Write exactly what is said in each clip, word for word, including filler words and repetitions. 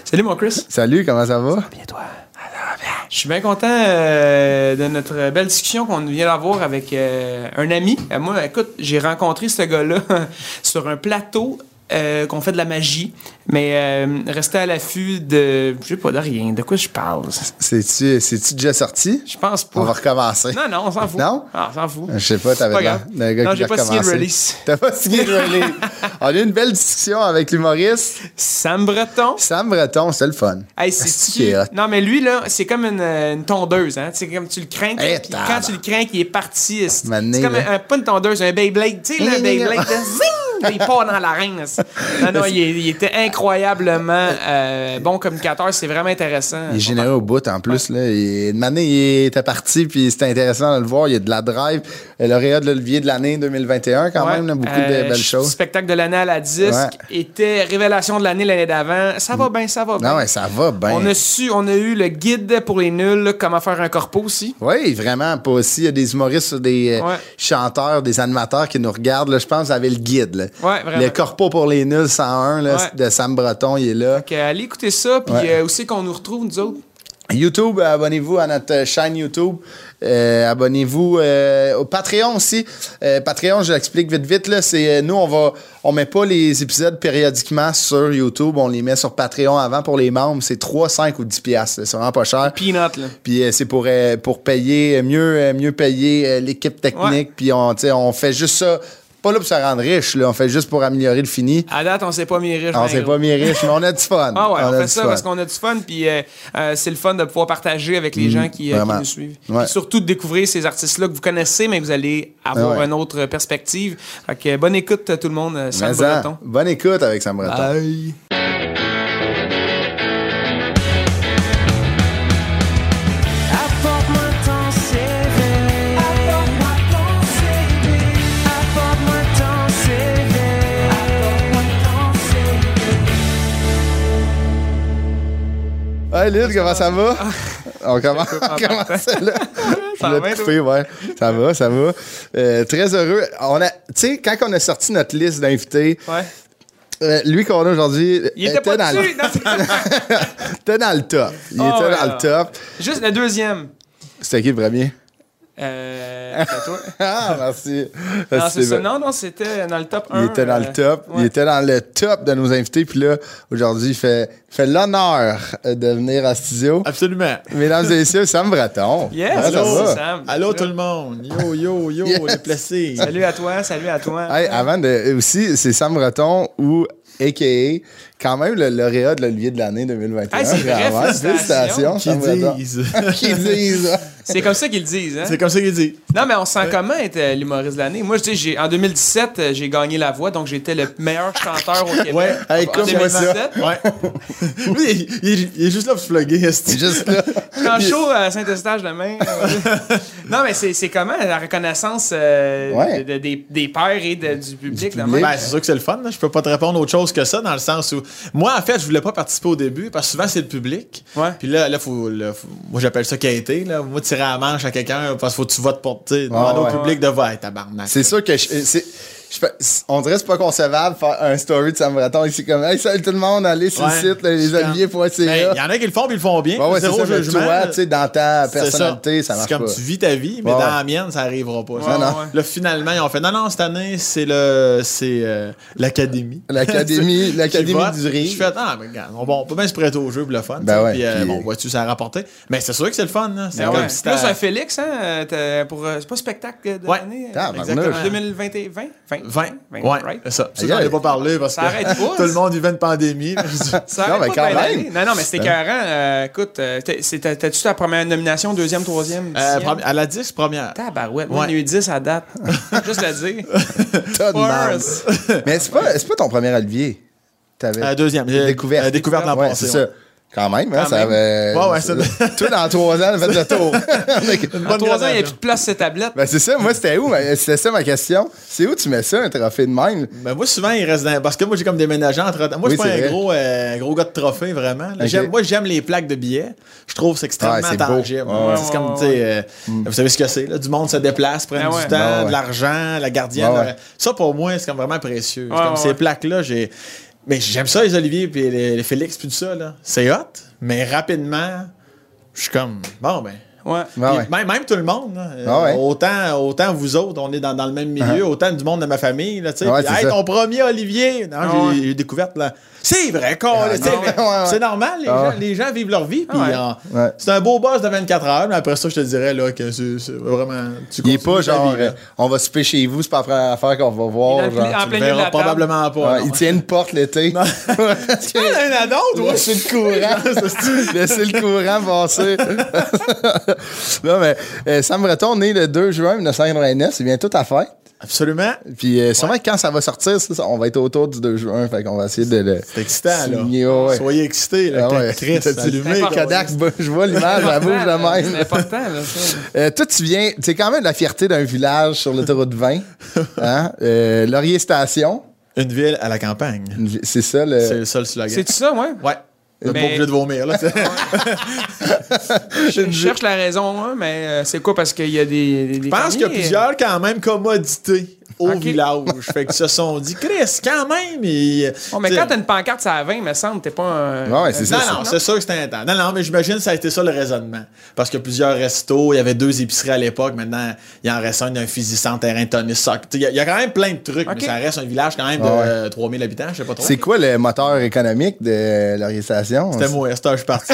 Salut mon Chris. Salut, comment ça va? Ça va bien toi? Je suis bien content euh, de notre belle discussion qu'on vient d'avoir avec euh, un ami. Euh, moi, écoute, j'ai rencontré ce gars-là sur un plateau euh, qu'on fait de la magie, mais euh, rester à l'affût de... Je sais pas, de rien. De quoi je parle? C'est-tu, c'est-tu déjà sorti? Je pense pas. On va recommencer. Non, non, on s'en fout. Non? Ah, on s'en fout. Je sais pas, t'avais pas l'air d'un gars non, qui j'ai va pas signé le recommencer. release. T'as pas signé le release. On a eu une belle discussion avec l'humoriste Sam Breton. Sam Breton, c'est le fun. Hey, C'est c'est qui est hot. Non, mais lui, là, c'est comme une, une tondeuse, hein. C'est comme tu le crains, Hey, puis tabarnak. quand tu le crains, il est parti. C'est, Mané, c'est comme là. un, un- pas une tondeuse, un Beyblade. Tu sais, là, un Beyblade, là, zing! Là, il part dans l'arène. Non, non, il, est- il était incroyablement euh, bon communicateur. C'est vraiment intéressant. Il est généreux au bout, en plus. Là. Il, une année, il était parti, puis c'était intéressant de le voir. Il y a de la drive. Lauréat de l'Olivier de l'année deux mille vingt et un, quand Ouais. même. Là, beaucoup Euh, de belles ch- choses. Spectacle de l'année à la disque. Ouais. Était révélation de l'année l'année d'avant. Ça va bien, ça va bien. Non, ouais, ça va bien. On a su, on a eu le guide pour les nuls, là, comment faire un corpo aussi. Oui, vraiment. Pas aussi. Il y a des humoristes, des euh, Ouais. chanteurs, des animateurs qui nous regardent. Là, je pense que vous avez le guide. Là. Ouais, vraiment. Le corpo pour les nuls cent un là, Ouais. de Sam Breton, il est là. Donc, euh, allez écouter ça, puis Ouais. euh, où c'est qu'on nous retrouve, nous autres? YouTube, abonnez-vous à notre chaîne YouTube. Euh, abonnez-vous euh, au Patreon aussi. Euh, Patreon, je l'explique vite vite. Là, c'est euh, nous, on va, on met pas les épisodes périodiquement sur YouTube. On les met sur Patreon avant pour les membres. C'est trois, cinq ou dix piastres. là. C'est vraiment pas cher. Peanut, là. Puis euh, c'est pour, euh, pour payer, mieux, euh, mieux payer euh, l'équipe technique. Ouais. Puis on, tu sais, on fait juste ça. Pas là pour se rendre riche, là. On fait juste pour améliorer le fini. À date, on s'est pas mis riche. On ben s'est gros. pas mis riche, mais on a du fun. Ah ouais, on, a fait du ça fun. parce qu'on a du fun, puis euh, euh, c'est le fun de pouvoir partager avec les gens qui, euh, qui vraiment. nous suivent. Ouais. Puis surtout de découvrir ces artistes-là que vous connaissez, mais vous allez avoir Ah ouais. une autre perspective. Fait que, euh, bonne écoute, tout le monde. euh, Sam Mais en, Breton. bonne écoute avec Sam Breton. Bye. Apporte-moi ton C V. Apporte-moi ton C V. Apporte-moi ton C V. Apporte-moi ton C V. Hey Lyd, comment ça va? On commence, coupe on en commence partant. là. Ça Je va l'ai bien, coupé, ouais. Ça va, ça va. Euh, très heureux. On a, tu sais, quand on a sorti notre liste d'invités, Ouais. euh, lui qu'on a aujourd'hui Il était pas dans, dessus. le, Non, c'est- était dans le top. Il Ah était ouais, dans alors. le top. Juste le deuxième. C'était qui le premier? Euh, c'est toi. Ah, merci. Non, c'est ça. bon. Non, non, c'était dans le top un. Il était dans euh, le top. Il ouais. était dans le top de nos invités. Puis là, aujourd'hui, il fait, fait l'honneur de venir en studio. Absolument. Mesdames et messieurs, Sam Breton. Yes, Comment ça allô, va? Sam. Allô tout le monde. Yo, yo, yo, Yes. déplacé. Salut à toi, salut à toi. Hey, avant de. Aussi, c'est Sam Breton ou A K A quand même le lauréat de l'Olivier de l'année deux mille vingt et un. Hey, c'est vrai, Vraiment, félicitations. Qui Sam Breton. disent. Qui disent. C'est comme ça qu'ils le disent, hein? C'est comme ça qu'il dit. Non, mais on se sent comment être euh, l'humoriste de l'année? Moi, je dis, j'ai, en deux mille dix-sept, euh, j'ai gagné La Voix, donc j'étais le meilleur chanteur au Québec. Ouais. Hey, En coupe-moi ça. deux mille dix-sept. Ouais. Lui, il, il- il est juste là pour se plugger. C'est juste là. Je suis en show à Saint-Eustache demain. Non, mais c'est, c'est comment la reconnaissance euh, Ouais. de- de- des, des pairs et de- du public? là, public. même? Ben, c'est sûr que c'est le fun. Là. Je peux pas te répondre autre chose que ça, dans le sens où. Moi, en fait, je voulais pas participer au début, parce que souvent, c'est le public. Ouais. Puis là, là, faut, là, faut- moi, j'appelle ça quêter. Là. Moi, tirer à la manche à quelqu'un, parce qu'il faut que tu votes pour. Tu sais, demander ouais. au public de voter. Hey, tabarnak. C'est sûr que. Je, c'est, je fais- on dirait que c'est pas concevable de faire un story de Sam Breton ici comme hey, salut tout le monde, allez sur Ouais. le site, là, les oliviers point c Ben, a. il y en a qui le font, puis ils le font bien. Ouais, ouais, c'est Zéro ça, mais jugement. toi, tu sais, dans ta C'est personnalité, ça, marche C'est comme pas. tu vis ta vie, mais Ouais, dans ouais. la mienne, ça arrivera pas. Ouais, Ça. non. ouais. Là, finalement, ils ont fait non, non, cette année, c'est le c'est euh, l'académie. L'académie, l'académie Qui vote. du rire. Je fais ah, mais regarde, on, bon, on peut bien se prêter au jeu pour le fun. Ben tu sais, ouais, puis, euh, puis- bon, vois-tu, ça a rapporté. Mais c'est sûr que c'est le fun. Là. C'est Ben comme ouais. si Plus t'as- un Félix, hein? euh, t'as- Pour, euh, c'est pas spectacle de Ouais. l'année? euh, Ah, ben, exactement. neuf. deux mille vingt et vingt? vingt? vingt. vingt, Ouais, right? c'est ça. Ça, Aïe, j'en ai aïe. pas parlé parce Ça que arrête pas, tout le monde vivait une pandémie. là. Je dis, Ça Non, arrête mais pas quand de bien même. aller. Non, non, mais c'était écœurant. Euh, écoute, euh, t'es- c'était- t'as-tu ta première nomination, deuxième, troisième? euh, dixième? premi- à la dix, première. Tabarouette. Moi, Ouais. il y en a eu dix à date. Juste le dire. T'as de mal. Force. Mais c'est pas, c'est pas ton premier Olivier. T'avais Euh, deuxième. J'ai- découvert. euh, découverte l'an Ouais, passé. c'est ça. Quand même, hein, Quand ça même. avait. Ouais, ouais, ça- Toi, dans trois ans, on a fait le tour. En bonne trois ans, il n'y a gradation. plus de place sur cette tablette. Ben, c'est ça. Moi, c'était où? ma- C'était ça ma question. C'est où tu mets ça, un trophée de même? Ben moi, souvent, il reste dans... Parce que moi, j'ai comme déménagé entre temps. Moi, Oui, je suis c'est pas un vrai. gros, euh, gros gars de trophée, vraiment. là. Ok. J'aime- Moi, j'aime les plaques de billets. Je trouve que c'est extrêmement Ouais, c'est beau. tangible. Ouais, c'est ouais, comme, ouais, tu sais, euh, vous savez ce que c'est, là? Du monde se déplace, prennent Ah ouais. du temps, Ah ouais. de l'argent, la gardienne. Ah ouais. leur- Ça, pour moi, c'est comme vraiment précieux. C'est Ouais, comme ouais, ces ouais. plaques-là, j'ai... Mais j'aime ça, les oliviers, puis les, les Félix, puis tout ça, là. C'est hot, mais rapidement, je suis comme, bon, ben. Ouais. Ouais, Puis ouais. Même, même tout le monde, là. Euh, Ah ouais. autant, autant vous autres, on est dans, dans le même milieu, autant du monde de ma famille, là, tu sais. Ouais, Puis, c'est hey, ça. ton premier Olivier, non, Ah j'ai ouais. j'ai découvert, là. C'est vrai, quoi, Ah, tu sais, non, mais ouais, ouais. c'est normal, les, Ah gens, ouais. les gens vivent leur vie, puis Ah ouais. euh, Ouais. c'est un beau boss de vingt-quatre heures, mais après ça, je te dirais, là, que c'est c'est vraiment. Tu Il est continues pas ta genre, vie, là. euh, on va souper chez vous, c'est pas la première affaire qu'on va Il voir. est dans le genre. pli- en Tu plein le milieu de la verras table. probablement pas. Ouais, non. il tient une porte l'été. Non. Parce que- Ah, un ado, toi? Laissez le courant. Laissez le courant passer. Non, mais euh, Sam Breton, né le deux juin mille neuf cent quatre-vingt-neuf, c'est bientôt ta fête. Absolument. Puis euh, sûrement que quand ça va sortir, ça, ça, on va être autour du deux juin. Fait qu'on va essayer de le. C'est excitant, signer, là. ouais. Soyez excités, là. Ah ouais. Chris, T'as-tu allumé. C'est le important. Kodak, bah, je vois l'image, la bouge de C'est même. important, là, ça. Euh, toi, tu viens, c'est quand même la fierté d'un village sur l'autoroute vingt. Hein? Euh, Laurier Station. Une ville à la campagne. Une vi- C'est ça le. C'est le seul slogan. C'est ça, ouais? Ouais. Vous êtes Mais- pas obligé de vomir, là. Je je cherche la raison, hein, mais euh, c'est quoi? Parce qu'il y a des. des Je pense qu'il y a plusieurs, quand même, commodités au Ok. village. Fait qu'ils se sont dit, Chris, quand même. Il... Bon, mais t'sais, quand t'as une pancarte, ça à vingt, me semble, t'es pas un. Ouais, c'est ça. Non, c'est- non, c'est sûr que c'était intense. Non, non, mais j'imagine que ça a été ça le raisonnement. Parce qu'il y a plusieurs restos, il y avait deux épiceries à l'époque, maintenant, il en reste un d'un physicien, terrain, tennis, soccer. Il y, a- il y a quand même plein de trucs, Ok. mais ça reste un village quand même de Ouais. euh, trois mille habitants, je sais pas trop. C'est quoi le moteur économique de Laurier Station? C'était moi, c'était je suis parti.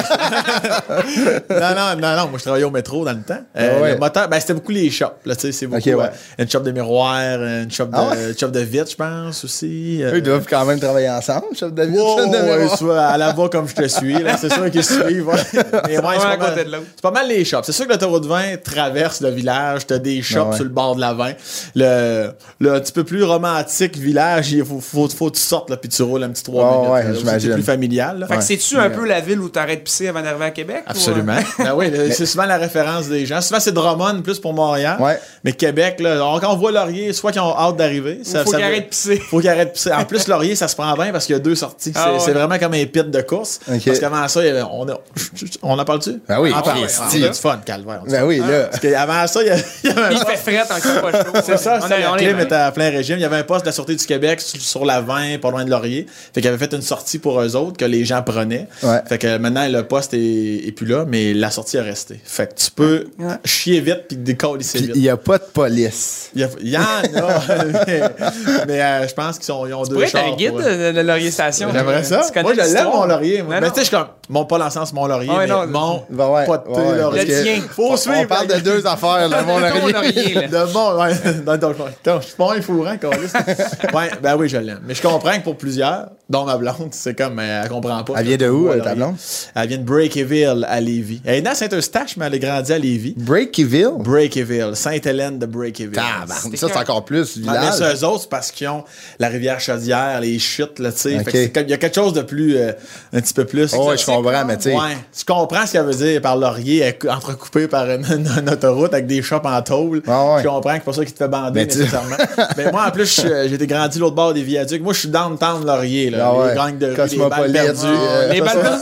non, non, non, non, moi je travaillais au métro dans le temps. Euh, Ah ouais. Le moteur, ben c'était beaucoup les shops, là, tu sais, c'est beaucoup. Ok, ouais. euh, une shop de miroirs, une shop de, Ah ouais? une shop de vitres, je pense, aussi. euh, Eux, ils doivent quand même travailler ensemble, chef David. Wow, chef de ouais, mémoire. soit à la bas comme je te suis, là, c'est sûr qu'ils suivent. Ouais. Mais ouais, Ouais, c'est à pas, côté mal- de l'autre. c'est pas mal les shops. C'est sûr que l'autoroute vingt traverse le village, t'as des shops Ah ouais. sur le bord de la vingt. Le, le un petit peu plus romantique village, il faut, faut, faut que tu sortes là, puis tu roules un petit trois Ah minutes. ouais, là, où c'est j'imagine. plus familial. Là. Fait que Ouais. c'est-tu un peu la ville où t'arrêtes de pisser avant d'arriver à Québec? ou, euh? Absolument. Ben oui, le- c'est souvent la référence des gens. Souvent, c'est Drummond plus pour Montréal. Ouais. Mais Québec, là, on- quand on voit Laurier, soit qu'ils ont hâte d'arriver. Ou faut qu'il arrête de pisser. Faut qu'il arrête de pisser. En plus, Laurier, ça se prend bien parce qu'il y a deux sorties. Ah c'est, ouais. c'est vraiment comme un pit de course. Ok. Parce qu'avant ça, il y avait- on, a, on en parle-tu? Ben oui, Ah, ben, Christy. on a du fun, calvaire. on a du Ben fun. oui, là. Parce qu'avant ça, il y avait, il y avait un Il poste- fait fret encore pas chaud. c'est ça, on c'est est, la on clim est était à plein régime. Il y avait un poste de la Sûreté du Québec sur, sur la vingt, pas loin de Laurier. Fait qu'il avait fait une sortie pour eux autres que les gens prenaient. Ouais. Fait que maintenant, le poste est, est plus là, mais la sortie est restée. Fait que tu peux Ouais. chier vite puis décoller Puis vite. il n'y a pas de police. Il y, a- il y en a, mais, mais, euh, je pense qu'ils sont, ils ont Tu deux pourrais être chars. un guide pour- de, de Laurier Station. J'aimerais ça. Tu connais Moi, je l'aime, l'histoire? mon laurier. moi. Non, Mais non. tu sais, je suis comme, mon, pas dans le sens mon laurier, Ah ouais, mais non, mon Ben ouais, pas de thé, ouais, ouais, laurier. parce que tien. Faut on, suivre. on parle de deux affaires, là, mon Ton laurier. laurier, là. De mon, ouais, dans, dans, dans, je suis pas un fourrant, câlisse. Ouais, ben oui, je l'aime. Mais je comprends que pour plusieurs, dont ma blonde, c'est comme, euh, elle comprend pas. Elle vient de où, Moi, euh, ta laurier. blonde? Elle vient de Breakyville à Lévis. Elle est née à Saint-Eustache, mais elle a grandi à Lévis. Breakyville? Breakyville, Sainte-Hélène de Breakyville. Tabarnak, ça, c'est encore plus Ah, mais village. c'est eux autres, c'est parce qu'ils ont la rivière Chaudière, les chutes, là, tu sais. Ok. Fait que c'est comme- il y a quelque chose de plus, euh, un petit peu plus. Oh, ouais, je comprends, mais tu sais. Ouais, je comprends ce qu'elle veut dire par laurier, elle- entrecoupé par une, une- une autoroute avec des shops en tôle. Ah ouais. Je comprends que c'est pas ça qui te fait bander Mais tu- nécessairement. Mais moi, en plus, je- j'ai été grandi l'autre bord des viaducs. Moi, je suis downtown laurier, là. Ah ouais. Les gangs de rue, les balles Cosmopolite, perdues. euh, Les balles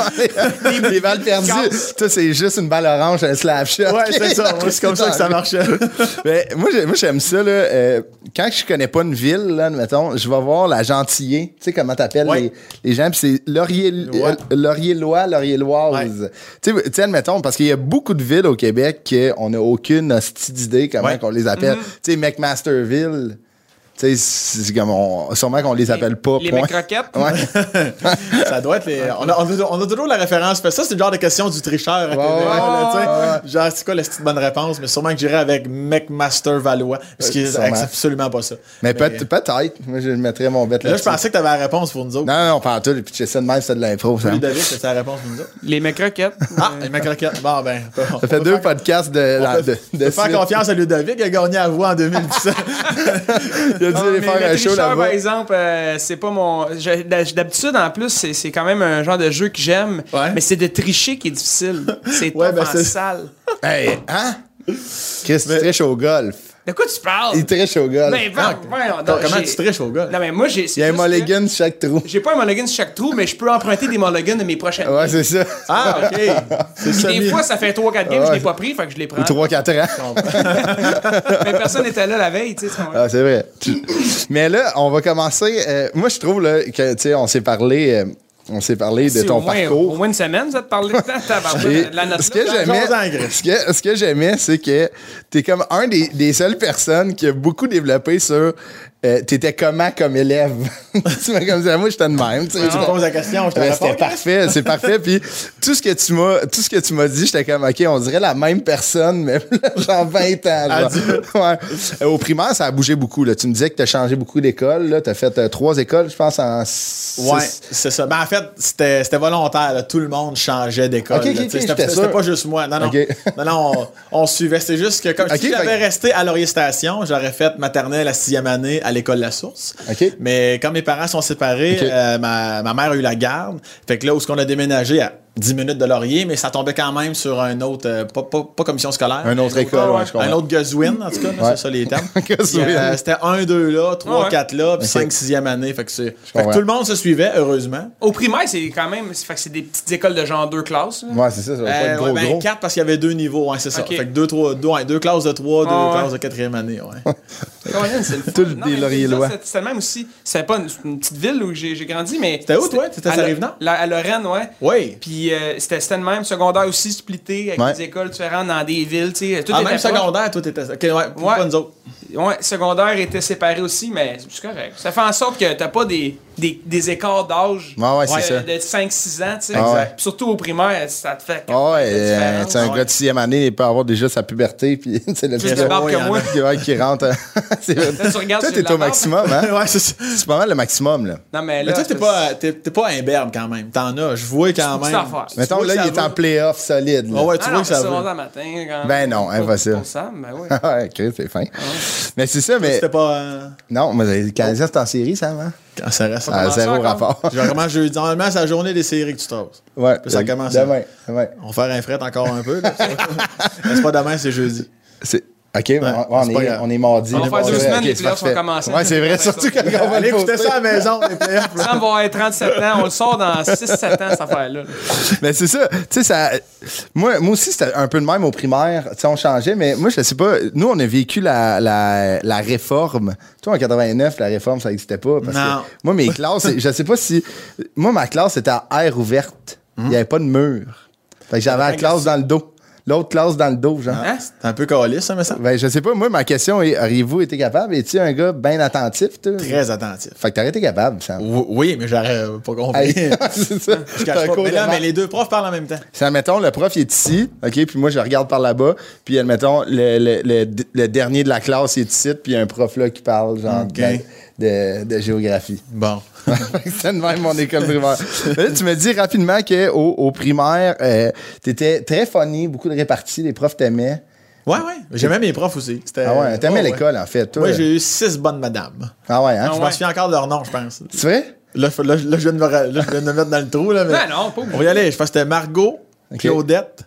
les, les balles perdues. Toi, c'est juste une balle orange, un slap shot. Ouais, c'est ça. Moi, c'est comme ça que ça marchait. Mais moi, j'ai- moi, j'aime ça. Là, euh, quand je connais pas une ville, là, admettons, je vais voir la Gentilly. Tu sais comment t'appelles Ouais. les, les gens. Puis c'est Laurier, Ouais. euh, Laurier-Lois, Laurier-Loise. Tu sais, tu sais, admettons, parce qu'il y a beaucoup de villes au Québec qu'on n'a aucune hostie d'idée comment Ouais. qu'on les appelle. Tu sais, McMasterville. Tu sais, c'est comme on, sûrement qu'on les appelle pas. Les point. mecs roquettes. Ouais. Ça doit être les. On a, on a, on a toujours la référence. Ça, c'est le genre de question du tricheur à T V, ouais, là, tu sais. ouais. Genre, c'est quoi la petite bonne réponse? Mais sûrement que j'irais avec McMaster Valois. Parce que Euh, sûrement. c'est absolument pas ça. Mais peut- peut-être. Moi, je mettrais mon bête Là, je là-dessus. pensais que t'avais la réponse pour nous autres. Non, non, pas en tout. Puis tu sais de même, c'est de l'impro. Ça. Ludovic, c'est la réponse pour nous autres. Les mecs roquettes. Ah, et McRoquette. Bon, ben. on Ça fait peut deux faire- podcasts de, on peut- de, de, on peut faire suite. confiance à Ludovic, il a gagné à voix en deux mille dix-sept. Il a dû Ah, aller mais faire le un show tricheur, là-bas. par exemple, euh, c'est pas mon. j'ai- D'habitude, en plus, c'est c'est quand même un genre de jeu que j'aime. Ouais. Mais c'est de tricher qui est difficile. C'est Ouais, top ben en c'est- salle. Hey, hein? Chris, tu triches au golf. De quoi tu parles? Il triche au golf. Mais Ah, va, voyons donc, Comment j'ai- tu triches au gars? Non, mais moi, j'ai. Il y a un mulligan sur chaque trou. J'ai pas un mulligan sur chaque trou, mais je peux emprunter des mulligans de mes prochaines Ouais, games. c'est ça. Ah, OK. C'est Puis semi. des fois, ça fait trois quatre games, Ouais. je l'ai pas pris, fait que je les prends. Ou trois quatre ans. Mais personne n'était là la veille, tu sais. tu comprends? Ah, c'est vrai. Mais là, on va commencer. euh, moi, je trouve là, que, tu sais, on s'est parlé, euh, on s'est parlé de C'est ton au moins, parcours. Au moins une semaine, ça te parlait de temps, tabarnak, Et de la note ce que là. j'aimais, J'ose en Grèce. ce que, ce que j'aimais, c'est que t'es comme un des, des seules personnes qui a beaucoup développé sur euh, t'étais comment comme élève. Tu m'as comme ça, moi j'étais de même. Tu sais, Tu me poses la question, je te Ouais, réponds. c'était parfait, c'est parfait. Puis tout ce que tu m'as, tout ce que tu m'as dit, j'étais comme ok, on dirait la même personne, mais genre vingt ans. Genre. Ouais. Euh, Au primaire, ça a bougé beaucoup. Là. Tu me disais que tu as changé beaucoup d'écoles. Tu as fait euh, trois écoles, je pense, en six. Ouais, c'est ça. Ben, en fait, c'était c'était volontaire. Là. Tout le monde changeait d'école. Ok, ok, là. ok, Tu sais, j'étais c'était c'était sûr. pas juste moi. Non, non. Ok. Non, non, on, on suivait. C'était juste que comme Ok, si fait j'avais que- resté à Laurier Station, j'aurais fait maternelle à sixième année à l'école La Source. Ok. Mais quand mes parents sont séparés, Ok. euh, ma, ma mère a eu la garde. Fait que là, où est-ce qu'on a déménagé à dix minutes de Laurier, mais ça tombait quand même sur un autre, euh, pas, pas, pas commission scolaire. Un autre école, ouais, je comprends. Un autre Goswin, en tout cas, là, Ouais. c'est ça les termes. Goswin. Puis, euh, C'était un, deux là, trois, Ah ouais. quatre là, puis Ok. cinq, sixième année. Fait que, c'est- fait que comprends. tout le monde se suivait, heureusement. Au primaire, c'est quand même. Fait que c'est des petites écoles de genre deux classes. là. Ouais, c'est ça, ça va pas Euh, être gros, ouais, ben, gros. quatre parce qu'il y avait deux niveaux, ouais, c'est ça. Ok. Fait que deux, trois, deux, ouais, deux classes de trois, deux Ah ouais. classes de quatrième année, ouais. Colin, c'est le fun. Tout Non, des mais Laurier-Lois. ça, c'est- C'était le même aussi. C'est pas une, une petite ville où j'ai j'ai grandi, mais. C'était où, toi? T'étais à à la- Rive-Nord? la- À Lorraine, ouais. Oui. Puis euh, c'était c'était le même. Secondaire aussi splitté avec Ouais. des écoles différentes dans des villes, tu sais. Tout Ah, était même proche. secondaire, toi, t'étais. Ok, ouais, Ouais. pas nous autres. Ouais, secondaire était séparé aussi, mais c'est correct. Ça fait en sorte que t'as pas des, des, des écarts d'âge Ouais, ouais, c'est euh, ça. de cinq six ans, tu sais. Ah ouais. Puis surtout au primaire, ça te fait. Ah ouais, la euh, différence. tu sais, un ouais. gars de sixième année, il peut avoir déjà sa puberté, puis c'est le Plus petit de gars barbe ouais, que y en moi. qui, ouais, qui rentre. euh, c'est vrai. Là, tu regardes Toi, sur t'es la au barbe. maximum, hein? ouais, c'est ça. C'est pas mal le maximum, là. Non, mais là. Mais toi, t'es c'est- pas, t'es, t'es pas imberbe quand même. T'en as. Je vois quand C'est même. une affaire. Tu Mettons, vois là, que il ça est en va. playoff solide, là. Ah ouais, tu Ah vois non, que ça c'est va. secondaire matin. Quand Ben non, pour- impossible. Pour Sam, ben oui. Ah ouais, ok, c'est fin. Mais c'est ça, mais. C'était pas. euh, Non, mais les Canadiens, c'est en série, ça, hein? Quand ça reste. À commence zéro encore? rapport. Généralement, jeudi. Normalement, c'est la journée des séries que tu traces. Ouais. Puis ça commence. Demain. Demain. On va faire un fret encore un peu. là. Mais c'est pas demain, c'est jeudi. C'est. OK, ouais, on, on c'est pas est, grave. on est mardi. On va là. faire deux Ouais, semaines, ok, les c'est playoffs vont parfait. commencer. Ouais, c'est vrai, Ça, surtout ça, quand on va Allez le écouter poster. ça à la maison, les playoffs. là. Sam va avoir trente-sept ans. On le sort dans six sept ans, cette affaire-là. Mais c'est ça, tu sais, ça. Moi, moi aussi, c'était un peu de même au primaire. Tu sais, on changeait, mais moi, je sais pas. Nous, on a vécu la, la, la réforme. Toi, en quatre-vingt-neuf, la réforme, ça n'existait pas. Parce Non. que moi, mes classes, je sais pas si. Moi, ma classe, c'était à air ouverte. Il n'y avait pas de mur. Fait que j'avais la classe dans le dos. L'autre classe dans le dos, genre. Hein? C'est un peu caliste, ça, mais ça. Ben, je sais pas, moi, ma question est, auriez-vous été capable? Es-tu un gars bien attentif, toi? Très attentif. Fait que t'aurais été capable, Sam. Oui, oui, mais j'aurais pas compris. Hey, c'est ça. Je T'as cache un pas. cours Mais de là, mais maths. les deux profs parlent en même temps. C'est, admettons, le prof, il est ici, OK, puis moi, je regarde par là-bas, puis, admettons, le, le, le, le dernier de la classe, il est ici, puis il y a un prof là qui parle, genre, OK. de, de, de géographie. Bon. C'est de même mon école primaire. Mais là, tu me dis rapidement qu'au au primaire, euh, t'étais très funny, beaucoup de réparties, les profs t'aimaient. Ouais, ouais. J'aimais mes profs aussi. C'était- Ah ouais, t'aimais ouais, ouais. l'école, en fait, toi. Moi, j'ai eu six bonnes madames. Ah ouais, hein? Ah Je ouais. m'en souviens encore de leur nom, je pense. C'est vrai? Là, faut- là, là, je viens de me, ra- là, je viens de me mettre dans le trou. Là, mais... Ben non, pas On va y aller. Je pense que c'était Margot, Ok. Claudette,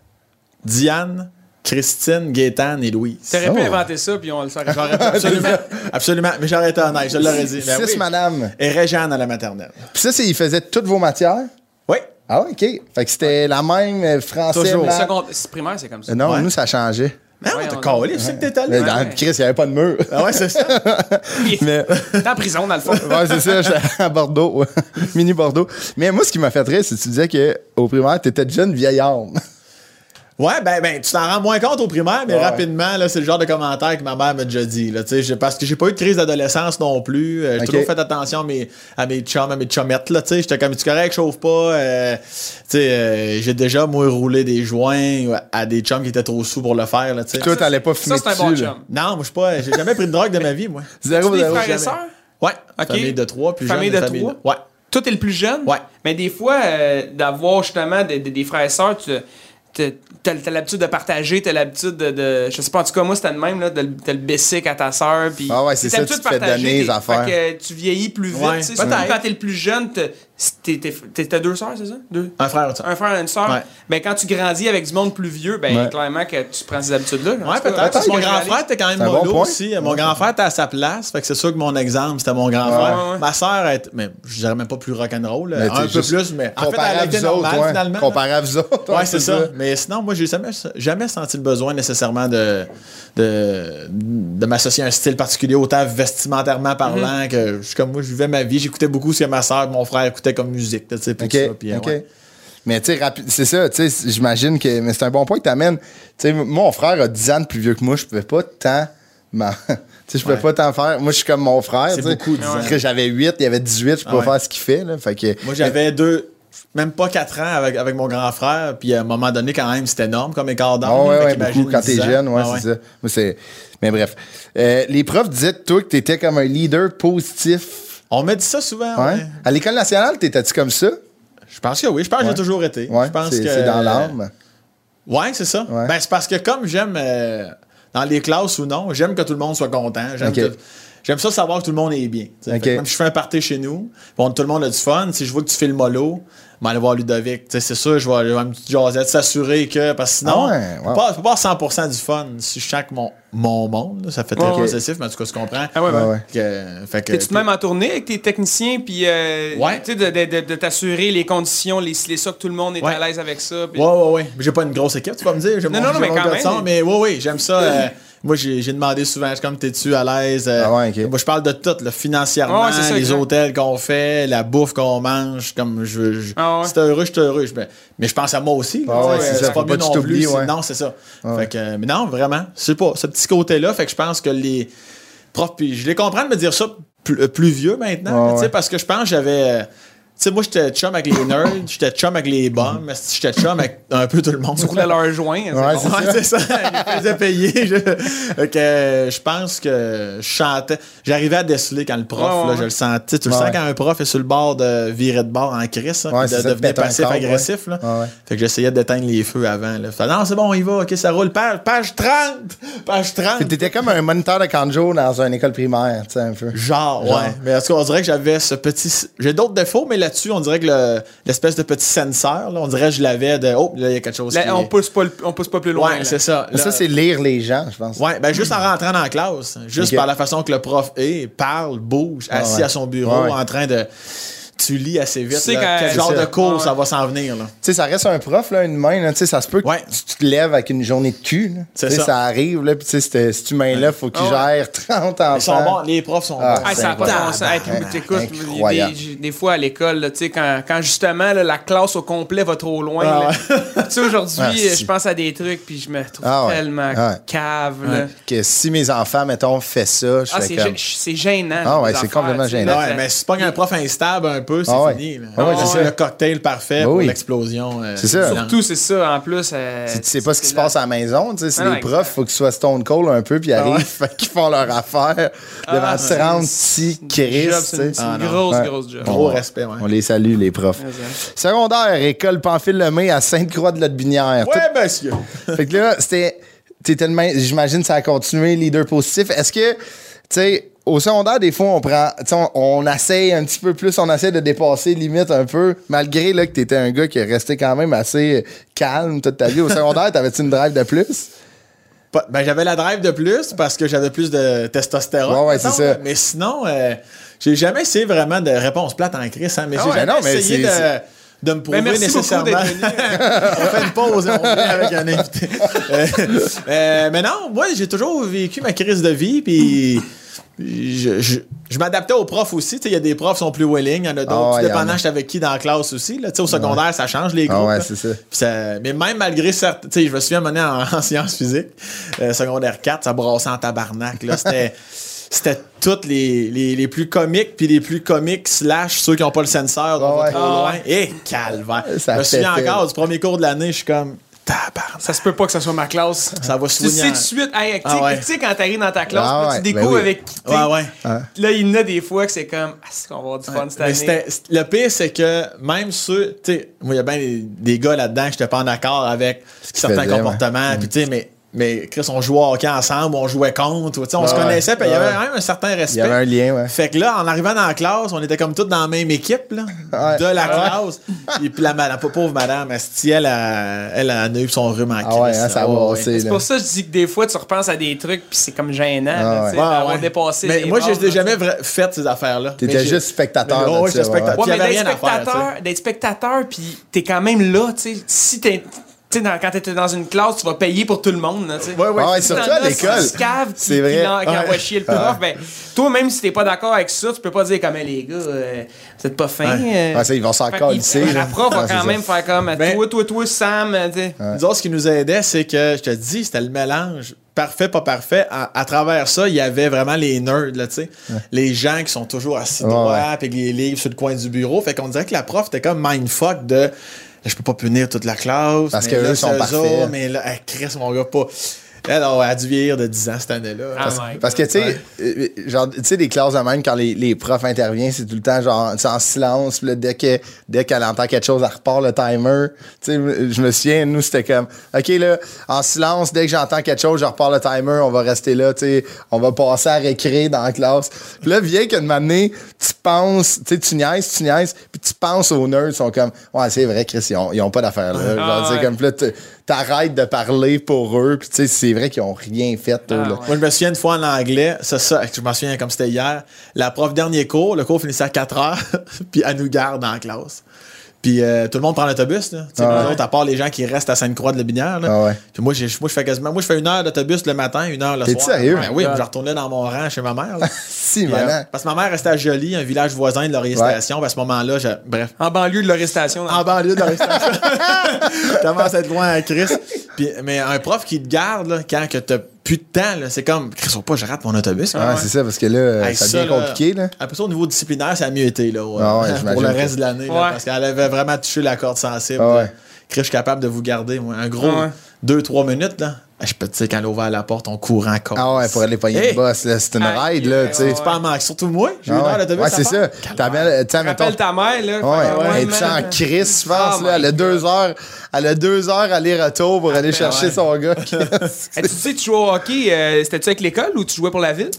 Diane, Christine, Gaétane et Louise. T'aurais pu Oh. inventer ça, puis on le saurait. J'aurais pu absolument, absolument. Mais j'aurais été honnête, je l'aurais dit. Ben Six oui. madame. Et Réjeanne à la maternelle. Puis ça, c'est, ils faisaient toutes vos matières? Oui. Ah ouais, OK. Fait que c'était la même euh, français, Toujours. maths. Secondaire, c'est primaire, c'est comme ça. Euh, Non, Ouais. nous, ça changeait. Non, Ouais, t'as on- collé, tu sais que t'es allé. Mais Ouais. dans Chris, il n'y avait pas de mur. Ah ouais, c'est ça. Mais, T'es en prison, dans le fond. ouais, c'est ça, j'étais à Bordeaux. ouais. Mini Bordeaux. Mais moi, ce qui m'a fait rire, c'est que tu disais qu'au primaire, t'étais déjà une vieille âme. Ouais, ben, ben, tu t'en rends moins compte au primaire, mais Ouais. rapidement, là, c'est le genre de commentaire que ma mère m'a déjà dit. Là, tu sais, j'ai- parce que j'ai pas eu de crise d'adolescence non plus. Euh, j'ai Ok. toujours fait attention à mes, à mes chums, à mes chummettes. Là, tu sais, j'étais comme, tu correct, chauffe pas. Euh, tu sais, euh, j'ai déjà, moi, roulé des joints à des chums qui étaient trop sous pour le faire. Là, tu sais. Toi, t'allais pas fumer Ça, c'est un bon dessus. là. chum. Non, moi, je suis pas. J'ai jamais pris de drogue de ma vie, moi. Zéro, Tu des zéro. frères et jamais. sœurs? Ouais. Ok. Famille de trois, puis Famille jeune, de famille trois? Ouais. Toi, t'es le plus jeune? Ouais. Mais des fois, euh, d'avoir justement des, des- des frères et sœurs, tu t'as, t'as- t'as l'habitude de partager, t'as l'habitude de, de- Je sais pas, en tout cas, moi, c'était le même, là, de, de le bissic à ta sœur. Puis Ah ouais, c'est t'as ça, l'habitude tu te fais de partager donner les tes- affaires. Fait que tu vieillis plus vite. Ouais, tu sais. peut-être. Surtout quand t'es le plus jeune, t'as- t'es- t'es- t'es- T'as deux sœurs, c'est ça? Deux? Un frère, ça. Un frère et une sœur. Ouais. Ben, quand tu grandis avec du monde plus vieux, ben, Ouais. clairement que tu prends ces habitudes-là. En Ouais, tout cas, peut-être. parce Parce que que mon je grand réalise- frère était quand même C'est un bon mollo point. aussi. Mon grand frère était à sa place. Fait que c'est sûr que mon exemple, c'était mon grand frère. ouais, ouais. Ma sœur, est, mais je dirais même pas plus rock'n'roll. Mais Un t'es peu juste plus, mais en fait, Comparé elle à était vous autres, normale ouais. finalement. Comparé à vous autres. Ouais, c'est ça. Mais sinon, moi, j'ai jamais, jamais senti le besoin nécessairement de, de, de m'associer à un style particulier, autant vestimentairement parlant que je suis comme moi, je vivais ma vie. J'écoutais beaucoup ce que ma soeur et mon frère écoutaient comme musique. Tu sais, puis OK, tout ça, puis, euh, OK. ouais. Mais tu sais, rapi- c'est ça, tu sais, j'imagine que. Mais c'est un bon point que t'amènes. Tu sais, mon frère a dix ans de plus vieux que moi, je pouvais pas tant. m'en- Tu sais, je pouvais Ouais. pas tant faire. Moi, je suis comme mon frère. C'est tu sais. beaucoup, dix ans. Parce que j'avais huit, il y avait dix-huit, je pouvais Ah ouais. faire ce qu'il fait, là. Fait que. Moi, j'avais deux, même pas quatre ans avec, avec mon grand frère, puis à un moment donné, quand même, c'était énorme comme écart d'âge. Ah ouais, Fait ouais, qu'imagine beaucoup quand t'es dix ans. jeune, ouais, Ah c'est ça. Moi, c'est. Mais bref. Euh, les profs disaient, toi, que t'étais comme un leader positif. On m'a dit ça souvent. Ouais. Ouais. À l'école nationale, t'étais-tu comme ça? Je pense que oui. Je pense que Ouais. j'ai toujours été. Ouais. Je pense c'est, que c'est dans l'âme. Ouais, c'est ça. Ouais. Ben, c'est parce que comme j'aime euh, dans les classes ou non, j'aime que tout le monde soit content. J'aime Ok. que- J'aime ça savoir que tout le monde est bien. T'sais. Ok. Fait que même si je fais un party chez nous, bon, tout le monde a du fun. Si je vois que tu fais le mollo, je vais aller voir Ludovic. T'sais, c'est sûr, je vais aller voir une petite jasette, s'assurer que. Parce que sinon, Ah ouais, faut wow. pas, faut pas avoir cent pour cent du fun si je sens que mon, mon monde, là, ça fait très Ouais, ouais. possessif, mais en tout cas, tu comprends. Ah ouais, Ouais, ben. ouais. Que- fait que- T'es-tu même en tournée avec tes techniciens, puis euh, Ouais. tu sais, de, de, de, de t'assurer les conditions, les, les ça, que tout le monde est Ouais. à l'aise avec ça. puis- Ouais, ouais, ouais. J'ai pas une grosse équipe, tu vas me dire. J'ai Non, mon- non, non, j'ai mais mon quand gars de son, même. mais ouais, ouais, j'aime ça. euh, moi, j'ai j'ai demandé souvent, je suis comme, t'es-tu à l'aise? euh, Ah ouais, ok. Moi, je parle de tout, là, financièrement, Ouais, c'est ça, les exact. hôtels qu'on fait, la bouffe qu'on mange, comme je. je Ah ouais. Si t'es heureux, je suis heureux. Je- mais, mais je pense à moi aussi. là, Ah ouais, tu sais, c'est euh, ça, c'est faut pas pas mieux que tu non t'oublies, plus. c'est- ouais. Non, c'est ça. Ouais. Fait que, euh, mais non, vraiment, c'est pas ce petit côté-là. Fait que je pense que les profs, puis je les comprends de me dire ça plus, plus vieux maintenant, Ouais, tu sais, ouais. parce que je pense que j'avais. euh, tu sais, moi, j'étais chum avec les nerds, j'étais chum avec les bums, mais j'étais chum avec un peu tout le monde. Tu roulais leur joint. c'est Ouais, bon. c'est Ouais, c'est ça. Ils me faisaient payer. Je, fait que, euh, je pense que je chantais. J'arrivais à déceler quand le prof, Ouais, ouais, là, ouais. je le sentais. Tu le Ouais, sens ouais. quand un prof est sur le bord de virer de bord en crise, hein, Ouais, puis c'est de ça, devenir péter un passif-agressif. câble, là. ouais. Ouais, ouais. Fait que j'essayais d'éteindre les feux avant. Là. Fait, non, c'est bon, il va. OK, ça roule. Page, page trente. Page Puis trente. t'étais comme un moniteur de canjo dans une école primaire, tu sais, un peu. Genre, Genre. ouais. Mais en tout cas, on dirait que j'avais ce petit. J'ai d'autres défauts, mais là-dessus, on dirait que le- l'espèce de petit senseur, là, on dirait que je l'avais de. Oh, là, il y a quelque chose. Là, qui on, est- pousse pas le- on pousse pas plus loin. Ouais, là. c'est ça. Ça, Là- c'est lire les gens, je pense. Ouais, ben juste en rentrant dans la classe, juste Ok. par la façon que le prof est, parle, bouge, Ah assis ouais. à son bureau, Ouais, ouais. en train de. Tu lis assez vite. Tu sais là, quand- quel c'est genre ça. de cours Ouais. ça va s'en venir, là. Tu sais, ça reste un prof, là, une main, là, tu sais, ça se peut que Ouais. tu te lèves avec une journée de cul, là. C'est Tu sais, ça. ça arrive, là, puis tu sais, cet cet humain-là, faut qu'il Ah ouais. gère trente enfants. Ils sont bons, les profs sont Ah, bons. Ah, ça n'a pas de bon sens. Hey, puis, Tabarnak, t'écoutes, il y a incroyable. des, des fois à l'école, là, tu sais, quand, quand justement là, la classe au complet va trop loin. Ah là. Tu sais, aujourd'hui, Ah, euh, si. je pense à des trucs, puis je me trouve Ah ouais. tellement Ah ouais. cave. Là. Que si mes enfants, mettons, fait ça, je Ah, fais c'est comme... gê- c'est gênant. Ah ouais, les c'est affaires, complètement tu sais, gênant. là, Ouais, ça- mais si c'est pas un prof instable un peu, c'est Ah ouais. fini. Là. Ah ouais, c'est c'est ça. le cocktail parfait Ah pour oui. l'explosion. euh, C'est ça. du Surtout, c'est ça, en plus. euh, Si tu sais pas ce qui se là- passe à la maison, tu sais, c'est Ah non, les profs, exact. faut qu'ils soient stone cold un peu, puis ils arrivent, ouais. fait qu'ils font leur affaire devant Ah, trente c'est- petits c'est Chris, une job, tu C'est sais. une, c'est Ah, une non. grosse, Ouais. grosse job. Gros Ouais. respect, ouais. On les salue, les profs. Exact. Secondaire, école Pamphile-Lemay à Sainte-Croix-de-Lotbinière. Ouais, monsieur. Tout- Fait que là, c'était... T'étais le même... J'imagine que ça a continué, leader positif. Est-ce que, tu sais, au secondaire, des fois, on prend... Tu sais, on, on essaye un petit peu plus, on essaie de dépasser limite un peu, malgré là, que t'étais un gars qui est resté quand même assez calme toute ta vie. Au secondaire, t'avais-tu une drive de plus? Pas- Ben, j'avais la drive de plus parce que j'avais plus de testostérone. Ouais, ouais, mettons, c'est ça. là. Mais sinon, euh, j'ai jamais essayé vraiment de réponse plate en crise. Hein, mais Ah j'ai ouais, jamais non, mais essayé c'est- de, de me prouver Ben, merci beaucoup nécessairement. d'être venu. On fait une pause et on vient avec un invité. Euh, euh, mais non, moi, j'ai toujours vécu ma crise de vie, puis je, je, je m'adaptais aux profs aussi. Tu sais, il y a des profs qui sont plus willing, il y en a d'autres. Ah ouais, tout y en dépendant, a. j'étais avec qui dans la classe aussi. Là. Tu sais, au secondaire, ça change les groupes. Ah ouais, là. c'est ça. Puis ça- mais même malgré certains. Tu sais, je me souviens mener en, en sciences physiques, euh, secondaire quatre, ça brassait en tabarnak. Là. C'était. C'était toutes les, les, les plus comiques, puis les plus comiques, slash ceux qui n'ont pas le senseur, donc Ah ouais. trop Ah loin. ouais. Et calvaire. Ça je me souviens pétait. encore du premier cours de l'année, je suis comme. Tabarnak. Ça se peut pas que ça soit ma classe. Ça va Tu soigner. sais tout de suite, hey, tu sais- Ah ouais. tu sais, quand t'arrives dans ta classe, Ah puis ouais, tu ben découvres oui. avec qui t'es. Ouais, ouais. Là, il y en a des fois que c'est comme, ah, est-ce qu'on va avoir du fun cette Mais année? c'était- c'est- le pire, c'est que même ceux. Tu sais, moi, il y a bien des, des gars là-dedans que j'étais pas en accord avec certains faisaient, comportements. Puis, tu sais, mais mais Chris, on jouait au hockey ensemble, on jouait contre, tu sais, on Ouais, se connaissait, puis il y ouais. avait quand même un certain respect. Il y avait un lien, ouais. Fait que là, en arrivant dans la classe, on était comme tous dans la même équipe, là, Ouais. de la Ouais. classe. Et puis la, la pauvre madame, Asti, elle, a- elle, elle a eu son rhume en Ah ouais, crise, hein, ça là. va Ouais, aussi. C'est pour ça que je dis que des fois, tu repenses à des trucs, puis c'est comme gênant, Ah là, ouais. tu sais, Ouais, d'avoir ouais. dépassé Mais les moi, je bornes, n'ai là, jamais vra- fait ces affaires-là. T'étais Mais j'ai- juste spectateur. Mais ouais, de ouais, ça, j'étais spectateur. Ouais, Il y mais avait d'être rien à faire, spectateur, d'être spectateur, puis t'es quand même là, tu sais. Si t'es. Tu sais, dans- quand t'étais dans une classe, tu vas payer pour tout le monde, là, tu sais. Ouais, ouais. Ouais, Si surtout t'en à as l'école. six caves qui, C'est qui, vrai. l'en- qui Ouais. envoient chier le prof, ben, toi, même si t'es pas d'accord avec ça, tu peux pas dire comme hey, les gars, euh, vous êtes pas fins. euh. Ouais, ça, ils vont s'en Fait calisser, qu'il- là. La prof va Ouais, c'est quand ça. même faire comme Ben- toi, toi, toi, Sam, euh, tu sais. Nous autres, ce qui nous aidait, c'est que, je te dis, c'était le mélange parfait, pas parfait. À, à travers ça, il y avait vraiment les nerds, là, tu sais. Les gens qui sont toujours assis Ouais, droit, ouais. puis avec les livres sur le coin du bureau. Fait qu'on dirait que la prof était comme mindfuck de je peux pas punir toute la classe. Parce mais que là, eux sont c'est parfaits. autres, mais là, hey, Chris, mon gars, pas. Elle a a dû vieillir de dix ans cette année-là. Ah, Parce- ouais. Parce que, tu sais, euh, genre, tu sais, les classes de même, quand les, les profs interviennent, c'est tout le temps, genre, tu sais, en silence. Puis là, dès que, dès qu'elle entend quelque chose, elle repart le timer. Tu sais, je me souviens, nous, c'était comme, OK, là, en silence, dès que j'entends quelque chose, je repars le timer, on va rester là, tu sais, on va passer à récré dans la classe. Puis là, vient que de m'amener, tu penses, tu sais, tu niaises, tu niaises, puis tu penses aux nerds, ils sont comme, ouais, c'est vrai, Chris, ils ont, ils ont pas d'affaires là. Ah, Genre, tu sais, ouais. comme, puis là, tu- t'arrêtes de parler pour eux, puis tu sais, c'est vrai qu'ils ont rien fait, eux, Ah, là. ouais. Moi, je me souviens une fois en anglais, c'est ça, je me souviens comme c'était hier. La prof, dernier cours, le cours finissait à quatre heures, puis elle nous garde en classe. Puis euh, tout le monde prend l'autobus, là. Tu sais, Ah nous ouais. autres, à part les gens qui restent à Sainte-Croix de Lobinière, là. Ah ouais. Puis moi, j'ai- moi, je fais quasiment, moi, je fais une heure d'autobus le matin, une heure le T'es-tu soir. sérieux? Ben oui, God. je retournais dans mon rang chez ma mère, là. Si, Puis, euh, maintenant. parce que ma mère restait à Joly, un village voisin de Laurier-Station. Puis à ce moment-là, je- bref. En banlieue de l'arrestation. En banlieue de Laurier-Station. Commence à être loin à Chris. Puis, mais un prof qui te garde, là, quand que t'as plus de temps, là, c'est comme, Chris, faut pas que je rate mon autobus. Ouais, là. c'est ça, parce que là, euh, Hey, ça ça, devient là, compliqué, là. Après ça, au niveau disciplinaire, ça a mieux été, là, ouais, Ah ouais, j'imagine pour le que- reste de l'année, là, Ouais. parce qu'elle avait vraiment touché la corde sensible. Ah ouais. là. Chris, je suis capable de vous garder, moi, un gros Ah ouais. deux trois minutes, là. Je peux te dire, quand elle a ouvert la porte, on court encore. Ah ouais, pour aller pogner Hey! le boss, là, c'est une Ah, ride, ouais, là, ouais, tu sais. ouais. Tu peux en manquer, surtout moi. J'ai eu Ah une heure ouais, d'autobus ouais, à c'est faire. ça. T'amènes, tu sais, mettons. Rappelle ta mère, là. Ouais, Fait que, elle est man. en crise, je pense, Oh là. Elle a my deux heures, elle a deux heures aller-retour pour aller ben chercher ouais. son gars. Hey, tu sais, tu jouais au hockey, euh, c'était-tu avec l'école ou tu jouais pour la ville?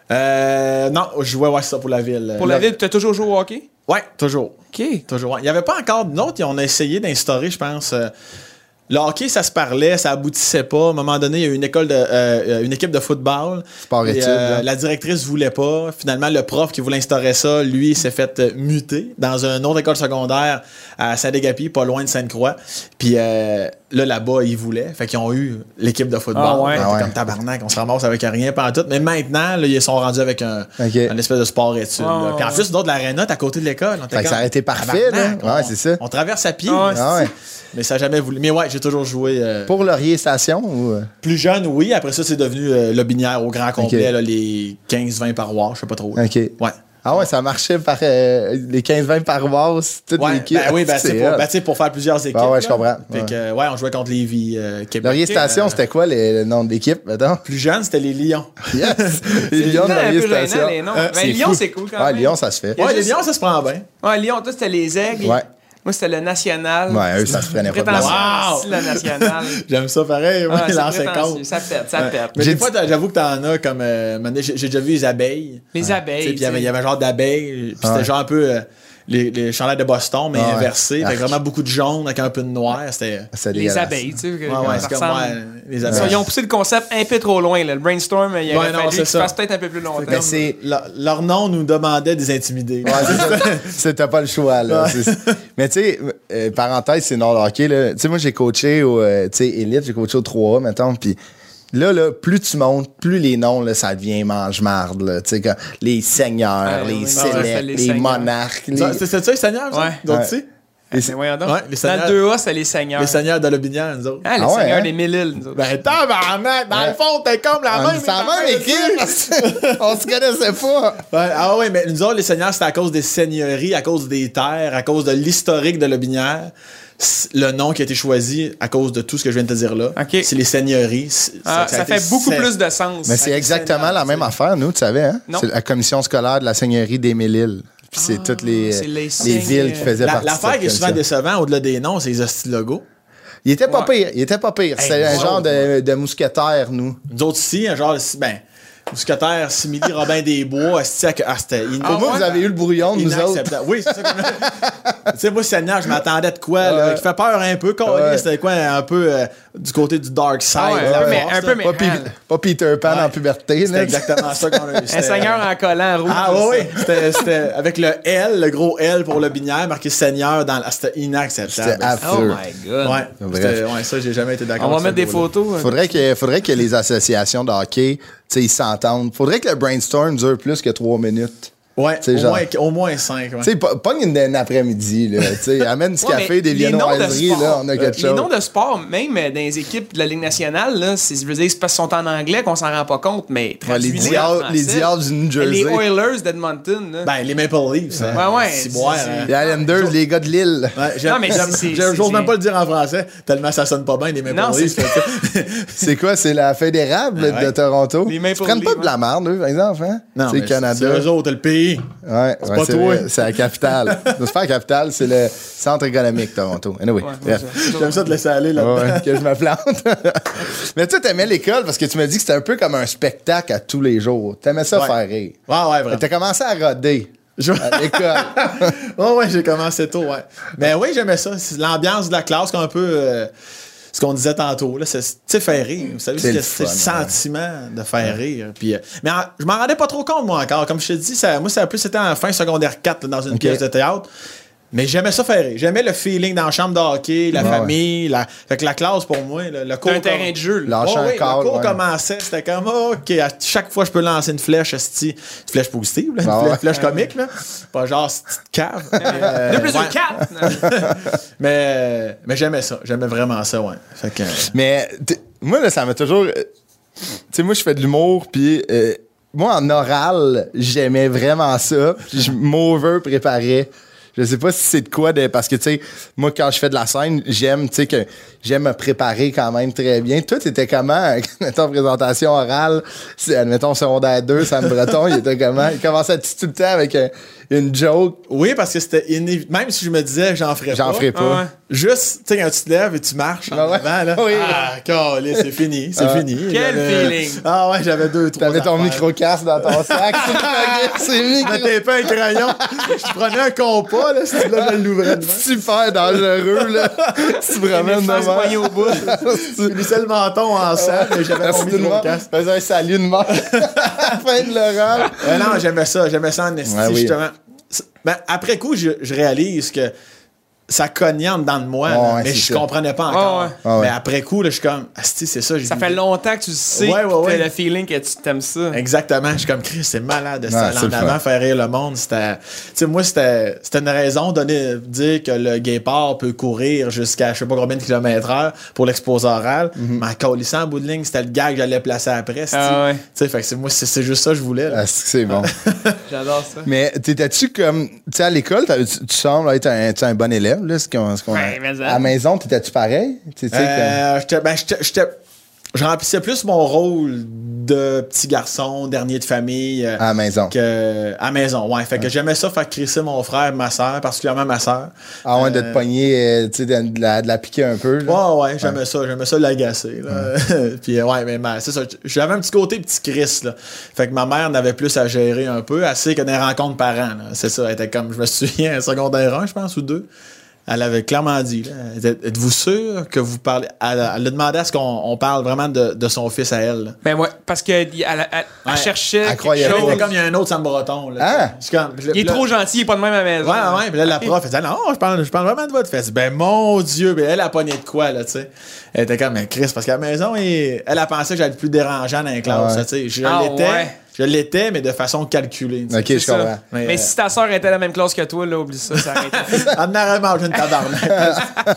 Euh, non, je jouais, ouais, c'est ça, pour la ville. Pour la ville, tu as toujours joué au hockey? Ouais, toujours. OK. Toujours. Il n'y avait pas encore d'autres, on a essayé d'instaurer, je pense. euh, le hockey, ça se parlait, ça aboutissait pas. À un moment donné, il y a eu une école de, euh, une équipe de football. Sport-études, Et, euh, là. la directrice voulait pas. Finalement, le prof qui voulait instaurer ça, lui, il s'est fait euh, muter dans une autre école secondaire à Saint-Dégapi, pas loin de Sainte-Croix. Puis euh, là, là-bas, ils voulaient. Fait qu'ils ont eu l'équipe de football. Ah ouais. Fait que Ah ouais. comme tabarnak, on se ramasse avec rien pendant tout. Mais maintenant, là, ils sont rendus avec un, Ok. un espèce de sport-études. Ah là. Puis en ouais. plus, d'autres, l'aréna, t'es à côté de l'école. On était Fait que ça comme, aurait été parfait, tabarnak, là. Ouais, on- c'est ça. On traverse à pied. Ah ouais, Ah ouais. Mais ça n'a jamais voulu. Mais ouais, j'ai toujours joué. euh, Pour Laurier Station ou. euh? plus jeune, oui. Après ça, c'est devenu euh, Lobinière au grand complet, Ok. là, les quinze vingt paroisses, je sais pas trop. OK. Ouais. Ah ouais, ça marchait par euh, les quinze vingt paroisses, toute Ouais, l'équipe. ben oui, ben, C'est c'est pour, hot. ben, tu sais, pour faire plusieurs équipes. Ah ouais, je là. comprends. Fait Ouais. que, euh, ouais, on jouait contre Lévis, euh, Québec. Laurier Station, Euh, c'était quoi le, le nom de l'équipe, mettons? Plus jeune, c'était les Lions. Yes! Les Lions de C'est un Laurier peu gênant, Station. les noms. Euh, Ben, c'est Lyon, fou. c'est cool quand Ouais, même. Lyon, ça se fait. Il y a Ouais, les juste- Lions, ça se prend bien. Ouais, Lyon, toi, c'était les aigles. Ouais. Moi, c'était le national. Ouais, eux, ça se prenait pas de Prétentieux, Wow! c'est le national. J'aime ça pareil, ouais, Ah, c'est l'ancien prétentieux, compte. ça pète, ça pète. Mais J'ai des fois, t'as- j'avoue que t'en as comme. euh, maintenant, j'ai j'ai déjà vu les abeilles. Les Tu sais, abeilles. Puis il y avait- il y tu sais. avait un genre d'abeilles. Puis c'était Ouais. genre un peu euh, les, les chandails de Boston, mais Ah ouais. inversés. Fait Arc. vraiment beaucoup de jaune avec un peu de noir. C'était. C'est Les dégueulasse. abeilles, tu sais. que- Ouais, ouais, ça c'est comme ressemble. ouais, les Ils ont- abeilles. Ils ont poussé le concept un peu trop loin. Là. Le brainstorm, il aurait Ouais, non, fallu c'est qu'ils ça. fassent peut-être un peu plus longtemps. Mais c'est- Leur, leur nom nous demandait des intimider. Ouais, c'est ça. C'est- T'as pas le choix, là. C'est- Mais tu sais, euh, parenthèse, c'est non hockey, là. Tu sais, moi, j'ai coaché au, euh, tu sais, Elite, j'ai coaché au trois A, mettons, puis là, là, plus tu montes, plus les noms, là, ça devient mange-marde, là. Tu sais, comme les seigneurs, Ouais, les oui. célèbres, Ah ouais, c'était les, les seigneurs. monarques, les... Ça, C'est c'est ça, les seigneurs, ça? Ouais. D'autres Ouais. aussi? Ah, ben, voyons donc. Ouais, les Dans seigneurs. le deux A, c'était les seigneurs. Les seigneurs de Lobinière, nous autres. Ah, les Ah ouais, seigneurs hein? des Mille-Îles. nous autres. Ben, tabarnak! Dans Ouais. le fond, t'es comme la On même. est la même équipe! On se connaissait pas! Ouais, ah ouais, mais nous autres, les seigneurs, c'était à cause des seigneuries, à cause des terres, à cause de l'historique de Lobinière. C- Le nom qui a été choisi à cause de tout ce que je viens de te dire là. Ok. C'est les seigneuries. C- Ah, a ça été fait beaucoup se- plus de sens. Mais c'est Avec exactement Seigneur, la même tu sais. affaire, nous, tu savais, hein? Non. C'est la commission scolaire de la Seigneurie des Mille-Îles. Puis c'est toutes les, c'est les les signes, villes qui faisaient La- partie de L'affaire cette qui est souvent commission. décevante au-delà des noms, c'est les hosties de logos. Il était pas Ouais. pire. Il était pas pire. Hey, C'est un wow, genre de, de mousquetaire, nous. Nous autres ici, un genre, de- ben, mousquetaire, simili Robin des Bois, esti, à que- ah, c'était in- Pour moi, ouais? vous avez eu le brouillon de nous autres. inacceptable. Oui, c'est ça. Comme... tu sais, moi, Seigneur, je m'attendais de quoi, là, Ouais. qui fait peur un peu. Colin, Ouais. C'était quoi, un peu euh, du côté du dark side. Ah ouais, de la un peu, mais- force, un là. peu, mais- Pas, Pi- Ah. pas Peter Pan Ouais. en puberté. C'était Là. exactement ça qu'on a eu. Un C'était- seigneur en collant rouge. Ah oui, oui. C'était, c'était avec le L, le gros L pour le binière, marqué Seigneur dans la... C'était inacceptable. C'était affreux. Oh my God. Ouais, Bref. c'était- ouais, ça, j'ai jamais été d'accord On va avec mettre ce des gros-là. photos. hein. Faudrait que, faudrait que les associations de hockey, tu sais, ils s'entendent. Faudrait que le brainstorm dure plus que trois minutes. Ouais, C'est au, genre- moins, au moins cinq. Ouais. Tu sais, po- pogne une, une après-midi, là. Tu sais, amène du Ouais, café, mais des les noms de viennoiseries, sport, là, on a quelque Les chose. noms de sport, même euh, dans les équipes de la Ligue nationale, là, c'est, je veux dire, c'est parce qu'ils sont en anglais qu'on s'en rend pas compte, mais Ouais, les, traduis-les en diables, français. les diables du New Jersey. Les Oilers d'Edmonton. Là. Ben, les Maple Leafs. hein. Ouais, ouais, Si c'est- boire, c'est- hein. Les Islanders, les gars de Lille. Ouais, j'aime- Non, mais j'aime- c'est- j'aime- c'est- j'ose c'est- même pas le dire en français, tellement ça sonne pas bien, les Maple Non, Leafs. c'est- fait que- C'est quoi? C'est la fédérable Ouais. de Toronto? Les Maple Ils prennent pas Leafs, de la merde, eux, par exemple, hein? Non, C'est mais le Canada. c'est eux autres, le pays. Ouais, ouais, pas c'est toi. vrai, c'est la capitale. C'est pas la capitale, c'est le centre économique Toronto. Anyway, Ouais, bref. ouais, J'aime ça te laisser aller là-dedans. Ouais, que je me plante. Mais tu t'aimais l'école parce que tu m'as dit que c'était un peu comme un spectacle à tous les jours. T'aimais ça Ouais. faire rire. Ouais, ouais, vraiment. T'as commencé à roder Je- à l'école. Ouais, ouais, j'ai commencé tôt, ouais. Mais oui, j'aimais ça. C'est l'ambiance de la classe, qu'on un peu. euh, ce qu'on disait tantôt, là, c'est, tu sais, faire rire. Vous savez, C'est c'est, le c'est le fun, ouais. sentiment de faire rire. Puis, euh, mais en- je m'en rendais pas trop compte, moi, encore. Comme je te dis, ça, moi, ça a plus été en fin secondaire quatre, là, dans une Ok. pièce de théâtre. Mais j'aimais ça faire rire. J'aimais le feeling dans la chambre de hockey, la Ouais, famille. La... Fait que la classe, pour moi, le, le cours. C'est un terrain de jeu. là. Lâcher Ouais, un ouais, câble, le cours ouais. commençait, c'était comme, oh, OK, à chaque fois, je peux lancer une flèche, esti, une flèche positive, là, une Ah flèche, ouais. flèche comique, là. Pas genre, cette petite cave. Euh, deux plus ouais. deux, quatre. mais, mais j'aimais ça. J'aimais vraiment ça, ouais. Fait que, Mais t'es- moi, là, ça m'a toujours. euh, Tu sais, moi, je fais de l'humour, puis euh, moi, en oral, j'aimais vraiment ça. Puis je m'over préparais. Je sais pas si c'est de quoi, de, parce que, tu sais, moi, quand je fais de la scène, j'aime, tu sais, que j'aime me préparer quand même très bien. Toi, t'étais comment, mettons, présentation orale, c'est, admettons, secondaire deux, Sam Breton, il était comment? Il commençait tout le temps avec un- une joke. oui, parce que c'était inévitable. Même si je me disais, j'en ferais pas. J'en ferai pas. Ah ouais. Juste, tu sais, quand tu te lèves et tu marches en Ah ouais? avant, là. Oui. Ah, calé, c'est fini. C'est Ah. fini. Quel J'avais- feeling. Ah ouais, j'avais deux, trois. T'avais ton affaires. micro-casque dans ton sac. c'est Je micro mettais pas un crayon. Je prenais un compas, là, si là, je l'ouvrais demain. super dangereux, là. Tu te promènes Les fesses poignées devant. au bout. Je finissais le menton en sang, mais j'avais mon Merci tout le monde. micro-casque. Faisais un salut de mort. À la fin de l'oral. Euh, non, j'aimais ça, j'aimais ça en esti, Ouais, oui. justement. C'est- Ben, après coup, je, je réalise que ça cognait en dedans de moi, Ouais, là, ouais, mais c'est je ça. comprenais pas encore. Ouais, ouais. Ah ouais. Mais après coup, là, je suis comme, asti, c'est ça. j'ai Ça vu- fait longtemps que tu sais Ouais, ouais, que ouais. t'as le feeling que tu t'aimes ça. Exactement. Je suis comme, Chris, c'est malade de Ouais, ça. c'est En le avant, fun. faire rire le monde. C'était. Tu sais, moi, c'était c'était une raison de dire que le guépard peut courir jusqu'à je sais pas combien de kilomètres heure pour l'exposé oral. Mais en colissant en bout de ligne, c'était le gars que j'allais placer après. c'ti. Ah ouais. Tu sais, fait que c'est moi, c'est c'est juste ça que je voulais. là. Ah, c'est que c'est bon. J'adore ça. Mais t'étais-tu comme. Tu sais, à l'école, t'avais- tu, tu sembles être un, tu sais, un bon élève, là. Ce qu'on, ce qu'on- Ouais, mais ça. à la maison, t'étais-tu pareil? Tu sais, Euh, j'étais- ben, j'étais- j'étais- je remplissais plus mon rôle de petit garçon, dernier de famille. euh, comme, à la maison. que, à maison, ouais. Fait que j'aimais ça faire crisser mon frère, ma soeur, particulièrement ma soeur. Ah ouais, de te Euh, pogner, euh, tu sais, de, de la, de la piquer un peu. là. Ouais, ouais, j'aimais ça, j'aimais ça l'agacer, là. Puis, euh, ouais, mais ma- c'est ça. J'avais un petit côté petit Chris, là. Fait que ma mère n'avait plus à gérer un peu, assez que des rencontres parents, là. C'est ça, elle était comme, je me souviens, un secondaire un, je pense, ou deux. Elle avait clairement dit, là, elle était, êtes-vous sûr que vous parlez. Elle, a- elle a demandé à ce qu'on on parle vraiment de, de son fils à elle, là. Ben ouais, parce qu'elle elle, elle, elle Ouais. cherchait Elle croyait quelque pas. chose. C'était comme il y a un autre Sam Breton, là. Ah! Je suis comme- je- Il est là- trop gentil, il est pas de même à la maison. Ouais, ouais, puis là, la prof, elle disait, non, je parle, je parle vraiment de votre fesse. Ben, mon Dieu, ben, elle a pogné de quoi, là, tu sais. Elle était comme, mais Chris, parce qu'à la maison, elle, elle a pensé que j'allais être plus dérangeant dans les classes, Ouais. tu sais. Je Ah, l'étais, ouais. je l'étais, mais de façon calculée, tu sais. Ok, je C'est ça. comprends. Mais, Mais euh, si ta soeur était à la même classe que toi, là, oublie ça, ça arrête. Elle en aurait mangé une tabarnak.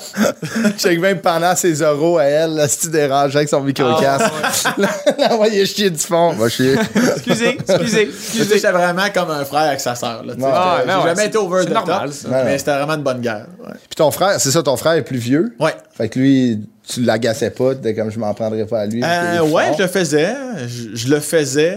Je sais que même pendant ses oraux à elle, là, si tu dérangeais avec son micro-casque, Ah, l'envoyer chier du fond. Va chier. Excusez, excusez, Tu sais, excusez. j'étais vraiment comme un frère avec sa sœur, là, tu sais. Ouais. Ah, J'ai ben ouais, jamais c'est- été over c'est the normal, top, ça. Ouais, ouais. mais c'était vraiment une bonne guerre. Ouais. Puis ton frère, c'est ça, ton frère est plus vieux. Ouais. Fait que lui, tu l'agaçais pas, t'étais comme je m'en prendrais pas à lui. Euh, il est ouais, fort. je le faisais. Je, je le faisais.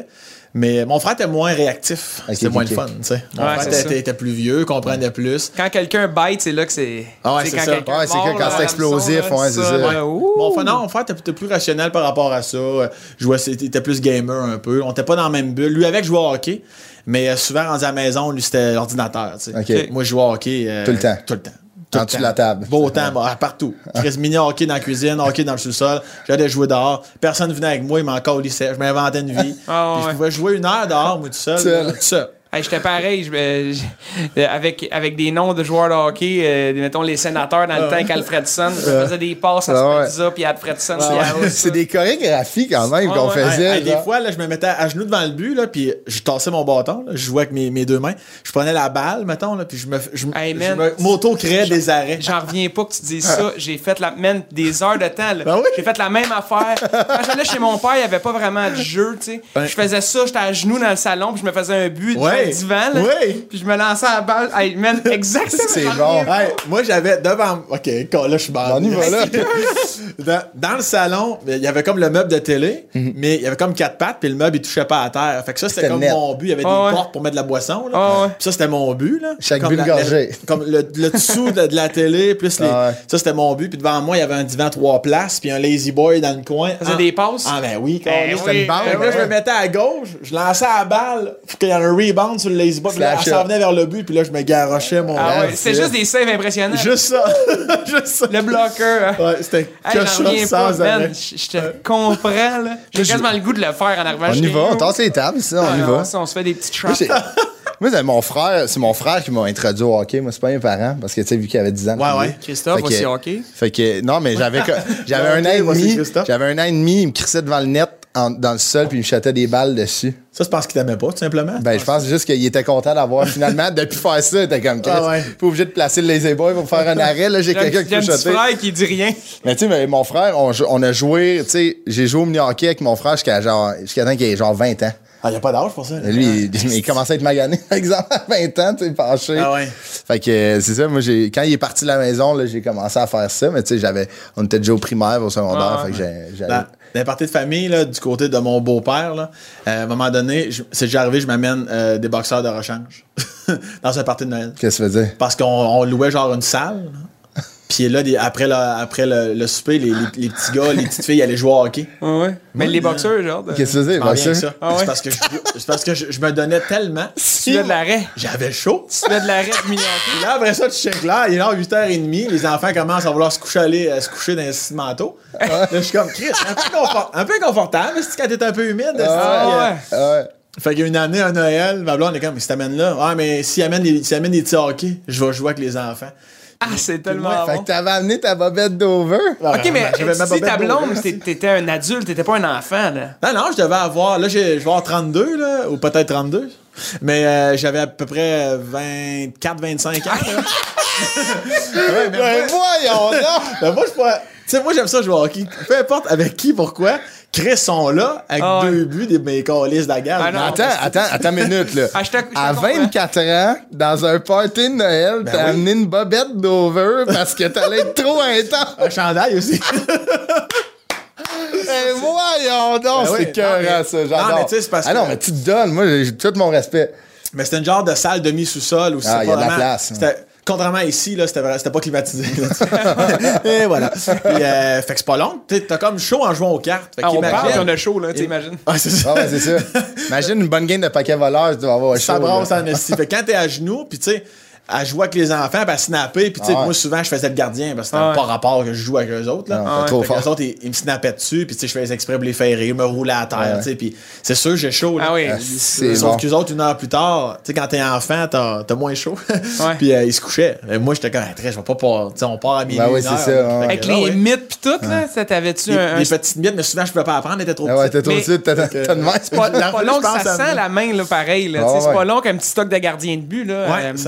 Mais mon frère était moins réactif. Ok, C'était ok, moins ok. le fun, tu sais. Mon Ouais, frère c'est était, ça. était- était plus vieux, comprenait plus. Quand quelqu'un bite, c'est là que c'est. Ah ouais, tu sais, c'est quand ça. quelqu'un Ouais, c'est mord, que quand là, c'est à explosif, l'hameçon, là, ouais, c'est ça. là, ouh. Mon frère, non, mon frère était, était plus rationnel par rapport à ça. Euh, Jouait, c'était- était plus gamer un peu. On était pas dans la même bulle. Lui, avec, je jouais au hockey. Mais euh, souvent, rendu à la maison, lui, c'était l'ordinateur. tu sais. Ok. Moi, je jouais au hockey. euh, Tout le temps. Tout le temps. Tout En le dessous temps. de la table. Beau temps, bah, partout. Je faisais mini hockey dans la cuisine, hockey dans le sous-sol. J'allais jouer dehors. Personne venait avec moi, il m'en collissait. Je m'inventais une vie. Ah, Puis ouais. je pouvais jouer une heure dehors, moi, tout seul. Seul. là, Tout seul. Hey, j'étais pareil, je, euh, je- euh, avec, avec des noms de joueurs de hockey, euh, mettons les sénateurs dans le temps qu'Alfredson, je faisais des passes à Ah ouais. Spezza puis à Alfredson. Ah puis à ouais. House, C'est là. des chorégraphies quand même Ouais, qu'on ouais. faisait. Hey, hey, des genre. fois, là, je me mettais à genoux devant le but, là, puis je tassais mon bâton, là, je jouais avec mes, mes deux mains. Je prenais la balle, mettons, là, puis je me, je, Hey, je man. me- m'auto-créais des arrêts. J'en reviens pas que tu dises ça. J'ai fait la man, des heures de temps. là. Ah oui? J'ai fait la même affaire. Quand j'allais chez mon père, il n'y avait pas vraiment de jeu. tu sais. Ouais. Je faisais ça, j'étais à genoux dans le salon, puis je me faisais un but devant Ouais. le divan. là. Ouais. Puis je me lançais à la balle. Hey, man, exactement. C'est j'en bon. reviens pas. Hey, moi, j'avais devant. Ok, là, je suis bandé. On y va, là. dans, dans le salon, il y avait comme le meuble de télé, mais il y avait comme quatre pattes, puis le meuble, il touchait pas à terre. Fait que ça, c'était C'était comme net. mon but. Il y avait Ah des ouais. portes pour mettre de la boisson. Là. Ah ouais. Puis ça, c'était mon but. Là. Chaque comme but, une la- la- gorgée. Comme le, le dessous de, de la télé, plus les. Ah ouais. Ça, c'était mon but. Puis devant moi, il y avait un divan trois places, puis un lazy boy dans le coin. Faisais Ah. des passes. Ah, ben oui, quand Ben c'était oui, une balle. ben Fait que là, oui. je me mettais à gauche, je lançais la balle, faut qu'il y ait un rebound sur le lazy boy, puis là, Slash elle s'en up. venait vers le but, puis là, je me garochais mon Ah ouais, c'est c'était juste des saves impressionnants. Juste ça. Juste ça. Le bloqueur. hein. Ouais, c'était Hey, que j'en ça reviens pas, sans man. arrêt. Je je te comprends, là. J'ai je- quasiment le goût de le faire en arrivant On chez y va, on nous. tasse les tables, ça, on Ah y non, va. ça, on se fait des petites Moi, traps. c'est- Moi, c'est mon frère, c'est mon frère qui m'a introduit au hockey. Moi, c'est pas mes parents, parce que, tu sais, vu qu'il avait dix ans. Ouais, ouais. Christophe, Fait que- aussi hockey. Fait que, non, mais j'avais, que- j'avais un an et Ok, voici demi. Christophe. J'avais un an et demi, il me crissait devant le net, en- dans le sol, puis il me jetait des balles dessus. Ça, c'est parce qu'il t'aimait pas, tout simplement. Ben, je pense juste qu'il était content d'avoir finalement, depuis faire ça, il était comme, Chris, Ah ouais. pas obligé de placer le lazy boy pour faire un arrêt, là, j'ai J'ai un quelqu'un petit qui peut j'ai un petit shotter. frère qui dit rien. Mais tu sais, mais mon frère, on, jou- on a joué, tu sais, j'ai joué au mini-hockey avec mon frère jusqu'à genre, jusqu'à temps qu'il ait genre vingt ans. Ah, y a pas d'âge pour ça. là. Et lui, il, il commençait à être magané, par exemple, à vingt ans, tu sais, penché. Ah ouais. Fait que euh, c'est ça, moi, j'ai, quand il est parti de la maison, là, j'ai commencé à faire ça, mais tu sais, j'avais, on était déjà au primaire, au secondaire, Ah, fait que j'ai, j'allais- Dans, dans les parties de famille, là, du côté de mon beau-père, là, euh, à un moment donné, je- c'est déjà arrivé, je m'amène euh, des boxeurs de rechange dans un party de Noël. Qu'est-ce que ça veut dire? Parce qu'on on louait genre une salle. là. Puis là, des- après, le, après le, le souper, les, les, les petits gars, les petites filles allaient jouer au hockey. Ouais, ouais. Mais les boxeurs, genre. de- Qu'est-ce que ça veut dire? Je m'en Ouais, viens ça? avec ça. Ah ouais? C'est parce que, je, c'est parce que je, je me donnais tellement. Tu fais de l'arrêt. J'avais chaud. Tu fais de l'arrêt de mini-hockey. Puis là, après ça, tu checkes là, il est là, huit heures trente, les enfants commencent à vouloir se coucher, aller, euh, se coucher dans un petit manteau. Là, je suis comme, Chris, un peu, confort- un peu inconfortable, mais c'est quand t'es un peu humide. c'est- Ah euh, ouais. Ah ouais. Fait qu'il y a une année, un Noël, ma blonde est comme, mais si t'amènes là, ouais, mais s'il amène des, s'il amène des petits hockey, je vais jouer avec les enfants. Ah, c'est tellement Fait bon. que t'avais amené ta bobette d'Over. Ok, mais J'avais ma tu dis bobette ta blonde, d'eau. t'é- t'étais un adulte, t'étais pas un enfant, là. Non, non, je devais avoir, là, j'ai- je vais avoir trente-deux, là, ou peut-être trente-deux. Mais euh, j'avais à peu près vingt-quatre vingt-cinq ans. là. Ouais, mais Ben moi, voyons donc! ben moi, je suis pas- tu sais, moi, j'aime ça jouer au hockey. Peu importe avec qui, pourquoi. Chris sont là, avec Ah ouais. deux buts, des mes calices de la gare. Ah non, Attends, attends, attends une minute, là. Ah, je te- je te à comprends. vingt-quatre ans, dans un party de Noël, t'as oui. amené une bobette d'Over parce que t'allais être trop intense. Un chandail aussi. Eh, voyons donc, Ben oui, c'est non, cœurant, mais- ça, j'adore. non, mais tu sais, c'est parce Ah non, que- mais tu te donnes, moi, j'ai tout mon respect. Mais c'était une genre de salle demi-sous-sol où Ah, c'est il y a pas de la vraiment- place, hein. C'était, contrairement à ici, là, c'était, vrai- c'était pas climatisé. là. Et voilà. Puis, euh, fait que c'est pas long. T'sais, t'as comme chaud en jouant aux cartes. Fait Ah, on qu'imagine- parle, puis on a chaud, là, t'imagines. Ah, c'est ça. Ah ouais, c'est ça. Imagine une bonne game de paquet voleur, tu vas avoir chaud. Ça brasse là. en esti. Fait que quand t'es à genoux, puis tu sais, à jouer avec les enfants, puis à snapper, puis tu sais, Ah ouais. moi souvent je faisais le gardien parce que c'était Ah ouais. pas rapport que je joue avec eux autres. Là. Non, Ah t'es trop Fait que fort. eux autres, ils, ils me snappaient dessus, puis tu sais, je faisais exprès pour les faire rire, me rouler à terre, Ouais. tu sais, puis c'est sûr, j'ai chaud. Là. Ah oui. Ah, c'est Sauf bon. qu'eux autres, une heure plus tard, tu sais, quand t'es enfant, t'as, t'as moins chaud. Puis euh, ils se couchaient. Et moi, j'étais comme, ah, très, je vais pas part, tu sais, on part à minuit. Ben oui, une c'est heure. ça, Fait ouais. que Avec là, les ouais. mythes pis tout, là, ça t'avais-tu Des, un... un- des petites miettes, mais souvent, je pouvais pas apprendre, elle était trop Ah ouais, petite. t'es trop Mais- dessus, t'as t'as- t'as de même. C'est pas, c'est pas long Je que ça pense à sent moi. la main, là, pareil. Là. Ah Tu sais, c'est ouais. pas long qu'un petit stock de gardien de but. Là. Ouais, Euh, ça, ça reste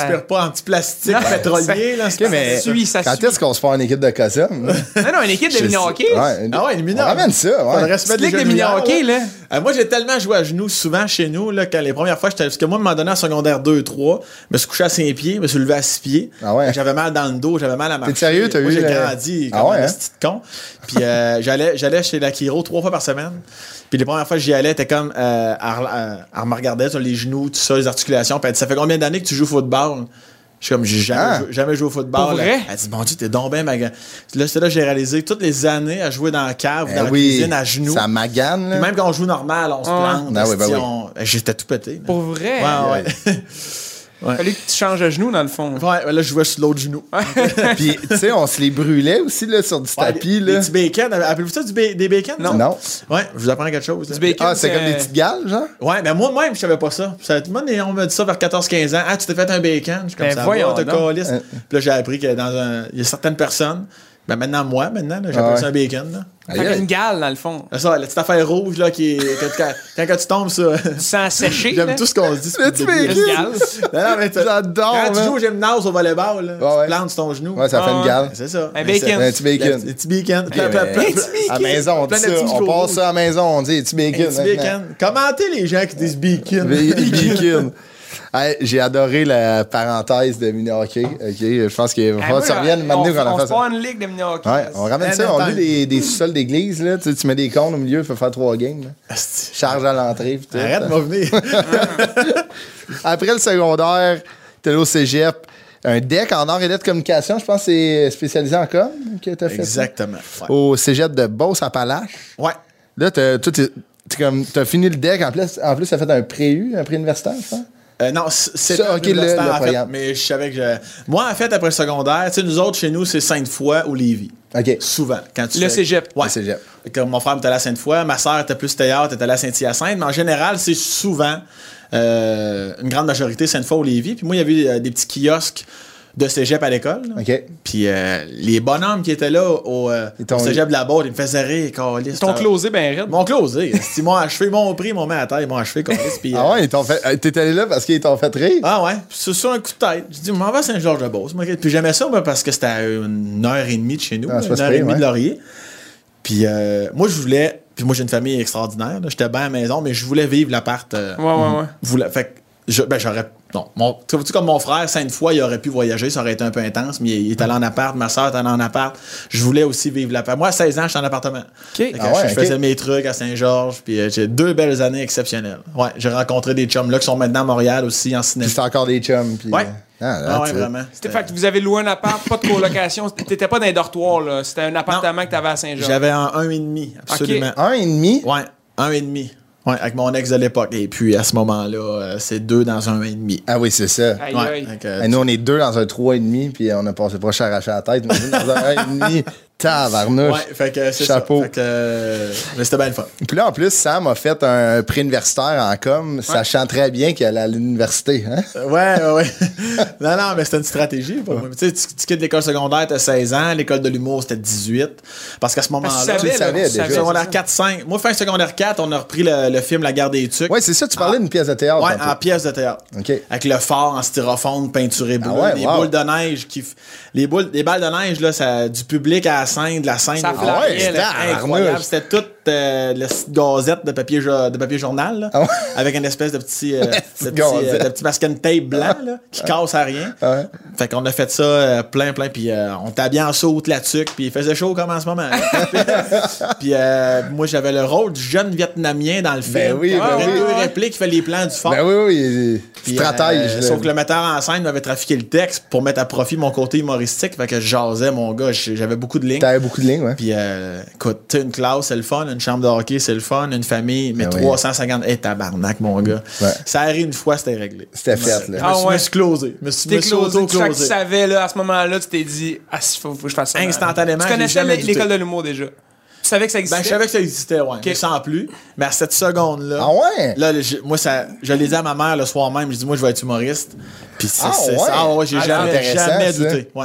respire pas en petit plastique pétrolier. Là, Ok, mais suit, ça quand suit. est-ce qu'on se fait une équipe de Cossum? Non, non, une équipe de mini-hockey. Ouais, Ah ouais, une mineur. On ramène ça, ouais. Faudrait se mettre Ligue des de genouillères, mini-hockey, ouais. là. Euh, moi, j'ai tellement joué à genoux souvent chez nous, là, quand les premières fois, j'étais. Parce que moi, à un moment donné, en secondaire deux trois, je me suis couché à cinq pieds, je me suis levé à six pieds. Ah ouais? J'avais mal dans le dos, j'avais mal à marcher. T'es sérieux, t'as moi, eu j'ai le- grandi Ah comme ouais, un hein? petit con. Puis euh, j'allais, j'allais chez la chiro trois fois par semaine. Puis les premières fois que j'y allais, t'es comme, euh, elle, elle me regardait sur les genoux, tout ça, les articulations. Puis elle dit, ça fait combien d'années que tu joues au football? Je suis comme, j'ai jamais, Ah. joué, jamais joué au football. Pour vrai? Elle dit, mon Dieu, t'es donc bien magan. Là, c'est là que j'ai réalisé toutes les années à jouer dans la cave, Eh dans la oui, cuisine, à genoux. ça magane, là. Puis même quand on joue normal, on se Ah. plante. Ah oui, ben esti, oui. on- J'étais tout pété. là. Pour vrai. Ouais, ouais. Ouais. Fallait que tu changes de genou, dans le fond. Ouais, là, je jouais sur l'autre genou. Puis, tu sais, on se les brûlait aussi, là, sur du Ouais, tapis, des, là. des petits bacon. Appelez-vous ça du ba- des bacon? Non. ça? Non. Ouais, je vous apprends quelque chose. là. Du bacon. Ah, c'est c'est- comme des petites gales, genre? Ouais, mais moi-même, je savais pas ça. ça moi, on m'a dit ça vers quatorze quinze ans. Ah, tu t'es fait un bacon. Je suis comme Ben, ça. voyons Va, t'as donc. calisse. Puis là, j'ai appris que dans un. Il y a certaines personnes. Ben maintenant, moi, maintenant, là, j'appelle Ah ouais. ça un bacon. Là. Fait que une gale, dans le fond. Là, ça, la petite affaire rouge, là, qui est. Quand, quand, quand, quand tu tombes, ça. Du sang séché. J'aime là. tout ce qu'on se dit. Le depuis petit le début. bacon. Une gale. Non, non, mais t'as- J'adore, Quand tu man. joues au gymnase, au volleyball, là, Ouais, tu ouais. te plantes sur ton genou. Ouais, ça fait Ah, une ouais. gale. C'est ça. Un Mais bacon. c'est- Un petit bacon. Un petit bacon. Plein, Eh plein, ben, plein, petit plein. À la maison, on dit Plein de ça. petits On gros passe rouges. ça à la maison, on dit petit bacon. Un petit bacon. Commentez les gens qui disent bacon. Bacon. Hey, j'ai adoré la parenthèse de mini-hockey. OK, je pense qu'il va Ah, falloir moi, que ça revienne on- maintenant qu'on On en se fasse. part une ligue de mini-hockey. Ouais, on ramène ça. On a vu des, des sous-sols d'église, là. Tu sais, tu mets des cônes au milieu, tu peux faire trois games. là. Asti. Charge à l'entrée. puis tout. Arrête de m'en venir. Après le secondaire, t'es allé au cégep. Un deck en art et lettres de communication, je pense que c'est spécialisé en com que t'as fait. ça. Exactement. Ouais. Au cégep de Beauce-Appalaches. Ouais. Là, t'as, toi, t'es- t'es comme, t'as fini le deck. En plus, en plus, t'as fait un pré-U, un pré-universitaire, je pense. Euh, non, c- c'est Ça, un ok, le- universitaire, le en fait, programme. mais je savais que je... Moi, en fait, après le secondaire, tu sais, nous autres, chez nous, c'est Sainte-Foy ou Lévis. OK. Souvent. Quand tu Le fais- cégep. Ouais. Le cégep. Fait que mon frère était allé à Sainte-Foy, ma soeur était plus théâtre, était allée à Saint-Hyacinthe, mais en général, c'est souvent euh, une grande majorité Sainte-Foy ou Lévis. Puis moi, il y avait euh, des petits kiosques de cégep à l'école. là. OK. Puis euh, les bonhommes qui étaient là au, euh, Ils t'ont- au cégep de la Borde, ils me faisaient rire, câlisse. Ils t'ont closé ben raide. Ils m'ont closé. Ils m'ont achevé, ils m'ont pris, ils m'ont mis à la terre, ils m'ont achevé, câlisse. Puis, Ah euh, ouais, ils t'ont fait. euh, T'es allé là parce qu'ils t'ont fait rire? ah ouais, puis c'est sur un coup de tête. J'ai dit, je m'en vais à Saint-Georges-de-Beauce. moi. Puis j'aimais ça moi, parce que c'était à une heure et demie de chez nous, Ah, c'est pas une heure super, et demie ouais. de Laurier. Puis euh, moi, je voulais. Puis moi, j'ai une famille extraordinaire. là. J'étais bien à la maison, mais je voulais vivre l'appart. euh, Ouais, ouais, ouais. voulais- fait que je- ben, j'aurais. Non. Mon, tu vois, comme mon frère, Sainte-Foy, il aurait pu voyager, ça aurait été un peu intense, mais il, il est allé en appart, ma soeur est allée en appart. Je voulais aussi vivre l'appart. Moi, à seize ans, j'étais en appartement. Fait que Ah ouais, je, je ok. faisais mes trucs à Saint-Georges, puis euh, j'ai deux belles années exceptionnelles. Ouais, j'ai rencontré des chums là qui sont maintenant à Montréal aussi en cinéma. Puis c'est encore des chums. Puis, Ouais. euh, Ah, là, Ah ouais, tu- vraiment. C'était fait que vous avez loué un appart, pas de colocation. T'étais pas dans un dortoir, là. C'était un appartement que t'avais à Saint-Jean. J'avais un un et demi, absolument. Un et demi? Ouais, un et demi. Ouais, avec mon ex de l'époque. Et puis à ce moment-là, euh, c'est deux dans un et demi. Ah oui, c'est ça. Aïe, Ouais, aïe. fait que, Et nous, on est deux dans un trois et demi, puis on a passé pas cher arraché la tête. Mais nous, dans un un et demi, tabarnouche. ouais, fait que c'est Chapeau. ça. Fait que, euh, mais c'était bien le fun. Puis là, en plus, Sam a fait un pré-universitaire en com, sachant très bien qu'elle est à l'université. Hein? Euh, Ouais, ouais, ouais. non, non, mais c'était une stratégie. Pour moi. Tu sais, tu, tu quittes l'école secondaire, t'as seize ans, l'école de l'humour, c'était dix-huit. Parce qu'à ce moment-là, Parce que tu tu le savais, savais là, tu déjà. savais, secondaire c'est ça. quatre cinq. Moi, fin secondaire quatre, on a repris le, le film La Guerre des Tucs. Oui, c'est ça, tu parlais d'une pièce de théâtre. Ouais, tantôt. en pièce de théâtre. OK. Avec le phare en styrofoam peinturé bleu, Ah ouais, les wow. boules de neige qui f- les boules les balles de neige là, ça du public à la scène, de la scène Ça au- flammait, Ah ouais, là. c'était incroyable, arnouche. c'était toute euh, la petite gazette de papier jo- de papier journal là, Ah ouais. avec une espèce de petit euh, de petit gazette. euh, de petit masking tape blanc là, qui casse à rien. Ah ouais. Fait qu'on a fait ça euh, plein plein puis euh, on était habillé en saute la tuque puis il faisait chaud comme en ce moment. Puis euh, moi j'avais le rôle du jeune vietnamien dans le film. Ben oui, Il ben avait oui. deux répliques, il fait les plans du fort. Ben oui, oui, Puis, stratège. euh, là. sauf que le metteur en scène m'avait trafiqué le texte pour mettre à profit mon côté humoristique. Fait que je jasais, mon gars. j- J'avais beaucoup de lignes. T'avais beaucoup de lignes, ouais. Puis, euh, écoute, tu sais, une classe, c'est le fun. Une chambre de hockey, c'est le fun. Une famille, mais Ben oui. trois cent cinquante. Hey, tabarnak, mon gars. Ouais. Ça arrive une fois, c'était réglé. C'était fait, Je me- là. Je me suis- Ah ouais. me suis closé. Je me suis, T'es me suis closé. Chaque que tu auto-closé. savais, là, à ce moment-là, tu t'es dit, ah, il faut, faut que je fasse ça. Instantanément, Tu j'ai connaissais jamais l'é- douté. l'école de l'humour déjà. Tu savais que ça existait. Ben, je savais que ça existait, ouais. Mais sans plus. Mais à cette seconde-là. Ah ouais? Là, le- je- moi, ça, je l'ai dit à ma mère le soir même. Je dis, moi, je vais être humoriste. Puis c'est Ah c'est ouais? ça. Ah ouais, j'ai Ah, jamais, c'est intéressant, jamais ça. douté. Ouais.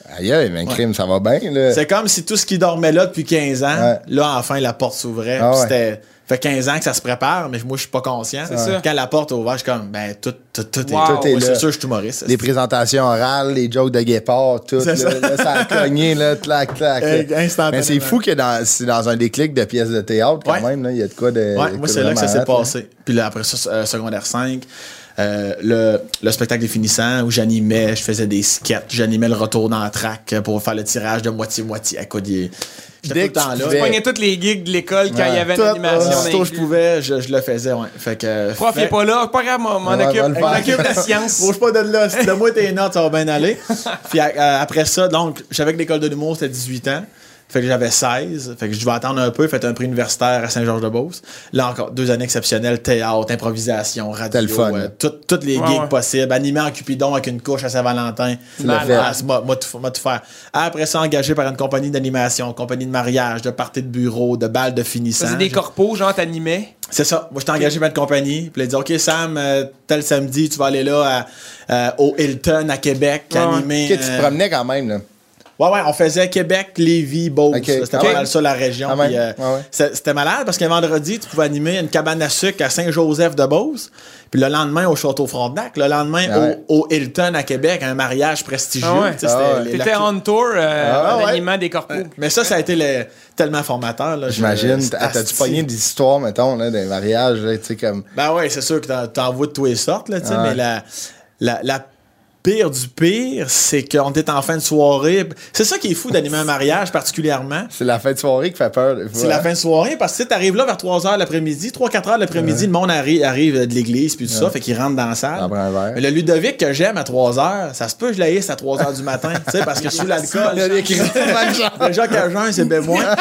Aïe, aïe, mais crime, ça va bien, là. C'est comme si tout ce qui dormait là depuis quinze ans, Ouais. là, enfin, la porte s'ouvrait. Ah Puis ouais. c'était... fait quinze ans que ça se prépare, mais moi, je suis pas conscient. C'est ça. Quand la porte est ouverte, je suis comme, ben, tout, tout, tout est, Wow. Tout est Moi, là. c'est sûr, je suis humoriste. Les présentations orales, les jokes de guépard, tout, C'est là, ça. là, ça a cogné, là, clac, clac. là. Euh, instantanément. Mais c'est fou que dans, c'est dans un déclic de pièces de théâtre, quand Ouais. même, là, il y a de quoi de... Ouais, de moi, quoi c'est là que ça vraiment s'est hot, là. passé. Puis là, après ça, euh, secondaire cinq, euh, le, le spectacle des finissants où j'animais, je faisais des sketchs, j'animais le retour dans la track pour faire le tirage de moitié-moitié. À quoi J'étais tout Dès le que temps tu là. pouvais- Je pognais toutes les gigs de l'école quand Ouais. il y avait une Tout, animation. euh, aussitôt que je inclus. pouvais, je, je le faisais, ouais. Fait que. Le prof fait- n'est pas là, pas grave, m'en m'en Ouais, occupe. va le M'en faire. occupe de la science. Bouge pas de là. Si donne-moi tes notes, ça va bien aller. Puis à- à- après ça, donc, j'avais que l'école de l'humour, c'était dix-huit ans. Fait que j'avais seize. Fait que je devais attendre un peu. Fait un prix universitaire à Saint-Georges-de-Beauce. Là encore, deux années exceptionnelles. Théâtre, improvisation, radio. C'était le fun, euh, là. tout- toutes les Ouais, gigs ouais. possibles. Animé en Cupidon avec une couche à Saint-Valentin. Tu l'as fait. Ah, c'est- moi, moi, tout, moi, tout faire. Après ça, engagé par une compagnie d'animation, compagnie de mariage, de party de bureau, de balles de finissant. Faisais des corpos, genre t'animais. C'est ça. Moi, j'étais engagé par une compagnie. Puis, ils dit, OK, Sam, euh, tel samedi, tu vas aller là à, euh, au Hilton à Québec, Ouais, ouais. animer. Ok, tu te euh, promenais quand même, là. Ouais, ouais, on faisait Québec, Lévis, Beauce. Ok. C'était Ah pas ouais. mal ça, la région. Ah ouais. Puis, euh, Ouais, ouais. c'est- C'était malade parce qu'un vendredi, tu pouvais animer une cabane à sucre à Saint-Joseph de Beauce. Puis le lendemain, au Château Frontenac. Le lendemain, Ah ouais. au, au Hilton à Québec, un mariage prestigieux. Ah ouais. Tu sais, Ah c'était ouais. les- T'étais la- on tour euh, Ah en ouais. animant des corpos. Mais ça, ça a été le- tellement formateur. là. Je- J'imagine. c'était T'as- T'as-tu asti. pogné des histoires, mettons, là, des mariages, là, tu sais, comme... Ben ouais, c'est sûr que t'en, t'en vois de toutes les sortes, là, tu sais, Ah ouais. mais la, la, la pire du pire, c'est qu'on est en fin de soirée. C'est ça qui est fou d'animer un mariage, particulièrement. C'est la fin de soirée qui fait peur, des fois, C'est la hein. fin de soirée, parce que tu arrives là vers trois heures l'après-midi, trois quatre heures l'après-midi, le monde arri- arrive de l'église, puis tout ça, fait qu'ils rentrent dans la salle. Ça prend un verre. Mais le Ludovic que j'aime à trois heures, ça se peut que je l'haïsse à trois heures du matin, tu sais, parce que sous l'alcool, Il y a des cris de déjà qu'à jeun, c'est bien moins.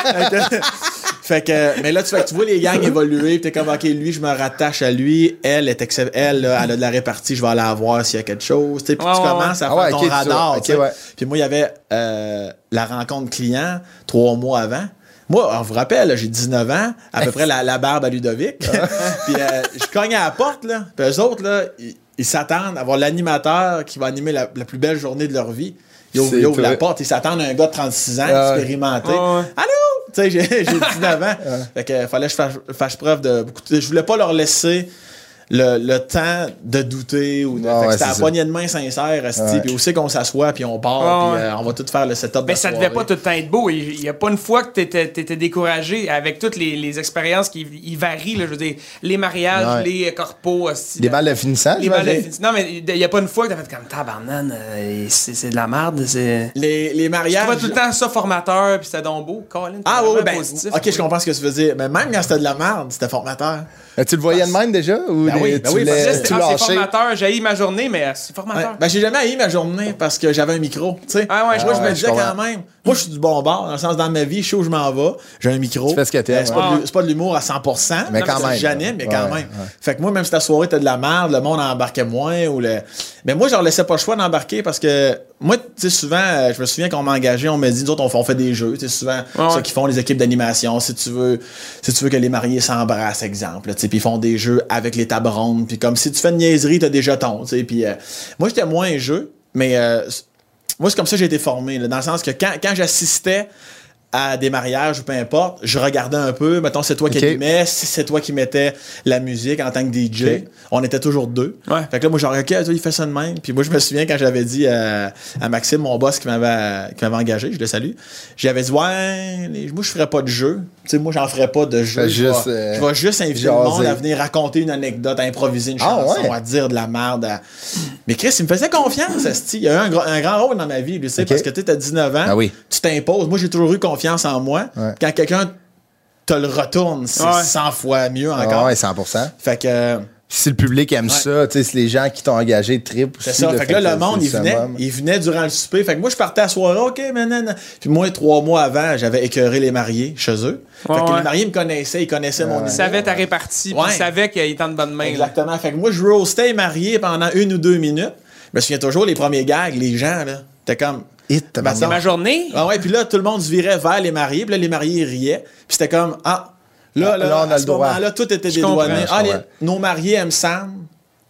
Fait que, mais là, tu, fait que tu vois les gangs évoluer, pis t'es comme, OK, lui, je me rattache à lui, elle, est excep- elle, là, elle a de la répartie, je vais aller la voir s'il y a quelque chose, tu sais, puis Ouais, tu ouais, commences à ouais. faire Ah ouais, ton ok, tu radar, vois. tu sais. Ok, ouais. Puis moi, il y avait euh, la rencontre client trois mois avant. Moi, on vous rappelle, là, j'ai dix-neuf ans, à peu près la, la barbe à Ludovic. Puis euh, je cogne à la porte, là, puis eux autres, là, ils, ils s'attendent à voir l'animateur qui va animer la, la plus belle journée de leur vie. Ils ouvrent, C'est ils ouvrent la toi. porte, ils s'attendent à un gars de trente-six ans, Ah ouais. expérimenté. Ah ouais. Allô? Tu sais, j'ai j'ai dix-neuf ans. Fait que fallait que je fasse, fasse preuve de beaucoup de... Je voulais pas leur laisser le, le temps de douter ou de... Ah fait que ouais, c'était c'est à ça. poignée de main sincère, esti, Ouais. puis aussi qu'on s'assoit, puis on part, Ah puis ouais. euh, on va tout faire le setup Mais de ça soirée. devait pas tout le temps être beau. Il y a pas une fois que t'étais, t'étais découragé avec toutes les, les expériences qui ils varient. Là, je veux dire, les mariages, Ouais. les corpos, hostie, Des là. balles de finissant, Les balles de j'imagine. fin- Non, mais il y a pas une fois que t'as fait comme tabarnane, euh, c'est, c'est de la merde. C'est... Les, les Je mariages... trouvais tout le temps ça formateur, puis c'était donc beau. Colin, Ah c'était oui, oui, vraiment ben, positif. ok, je comprends ce que tu veux dire. Mais même quand c'était de la merde, c'était formateur. Euh, Tu le voyais de même déjà? Ou Ben des- oui, ben tu oui, parce que l'as C'était- tu ah, c'est lâché? formateur, j'ai eu ma journée, mais c'est Ouais. formateur. Ben, j'ai jamais haï ma journée parce que j'avais un micro, tu sais. Ah ouais, je- moi, je ouais, me disais je quand comprends. même, moi, je suis du bon bord, dans le sens, dans ma vie, je sais où je m'en vais, j'ai un micro. Tu fais ce que t'aimes, Euh, C'est ouais. pas, de l'hu- c'est pas de l'humour à cent pour cent, Mais non, quand c'est même. J'anime, mais quand Ouais, même. ouais. Fait que moi, même si ta soirée était de la merde, le monde embarquait moins ou le. Mais moi, je leur laissais pas le choix d'embarquer parce que moi, tu sais, souvent, euh, je me souviens qu'on m'a engagé, on m'a dit, nous autres, on fait, on fait des jeux, tu sais, souvent, Ouais, ceux ouais. qui font les équipes d'animation, si tu veux, si tu veux que les mariés s'embrassent, exemple, tu sais, puis ils font des jeux avec les tables rondes, puis comme si tu fais une niaiserie, t'as des jetons, tu sais, puis euh, moi, j'étais moins jeu, mais euh, moi, c'est comme ça que j'ai été formé, là, dans le sens que quand, quand j'assistais à des mariages ou peu importe, je regardais un peu, mettons, c'est toi qui Ok. animais, si c'est toi qui mettais la musique en tant que D J, Ok. on était toujours deux. Ouais. Fait que là, moi, genre, OK, toi, il fait ça de même. Puis moi, je me souviens quand j'avais dit à, à Maxime, mon boss qui m'avait, qui m'avait engagé, je le salue, j'avais dit, ouais, les- moi, je ferais pas de jeu. Tu sais, moi, j'en ferais pas de jeu. Fais Je juste, vais, euh, je vais juste inviter jaser. le monde à venir raconter une anecdote, à improviser une Ah, chanson, ouais. à dire de la merde. à- Mais Chris, il me faisait confiance, esti. Il a eu un, gros- un grand rôle dans ma vie, lui, tu sais, Ok. parce que tu as dix-neuf ans, Ah oui. tu t'imposes. Moi, j'ai toujours eu confiance en moi. Ouais. Quand quelqu'un te le retourne, c'est Ouais. cent fois mieux Ah encore. ouais, cent pour cent. Fait que... euh, Si le public aime ça, tu sais, si les gens qui t'ont engagé trippent aussi. C'est ça. là, Fait que là, le c'est- monde, c'est il le venait, summum. il venait durant le souper. Fait que moi, je partais à la soirée, OK, mais non, non. Puis moi, trois mois avant, j'avais écœuré les mariés chez eux. Ouais, fait que ouais. les mariés me connaissaient, ils connaissaient mon Il idée. savait ta répartie, puis Ouais. il savait qu'il était en de bonne main. là. Exactement. Fait que moi, je roastais les mariés pendant une ou deux minutes. Je me souviens toujours, les premiers gags, les gens, là, t'es comme... Hit, Ben, tabarnak. C'est ma journée. Ah ouais, puis là, tout le monde se virait vers les mariés, puis là, les mariés ils riaient. Puis c'était comme, ah, là, là, Là, on a à le ce droit. moment-là, tout était Je comprends, dédouané. je Ah, les- comprends. nos mariés aiment Sam,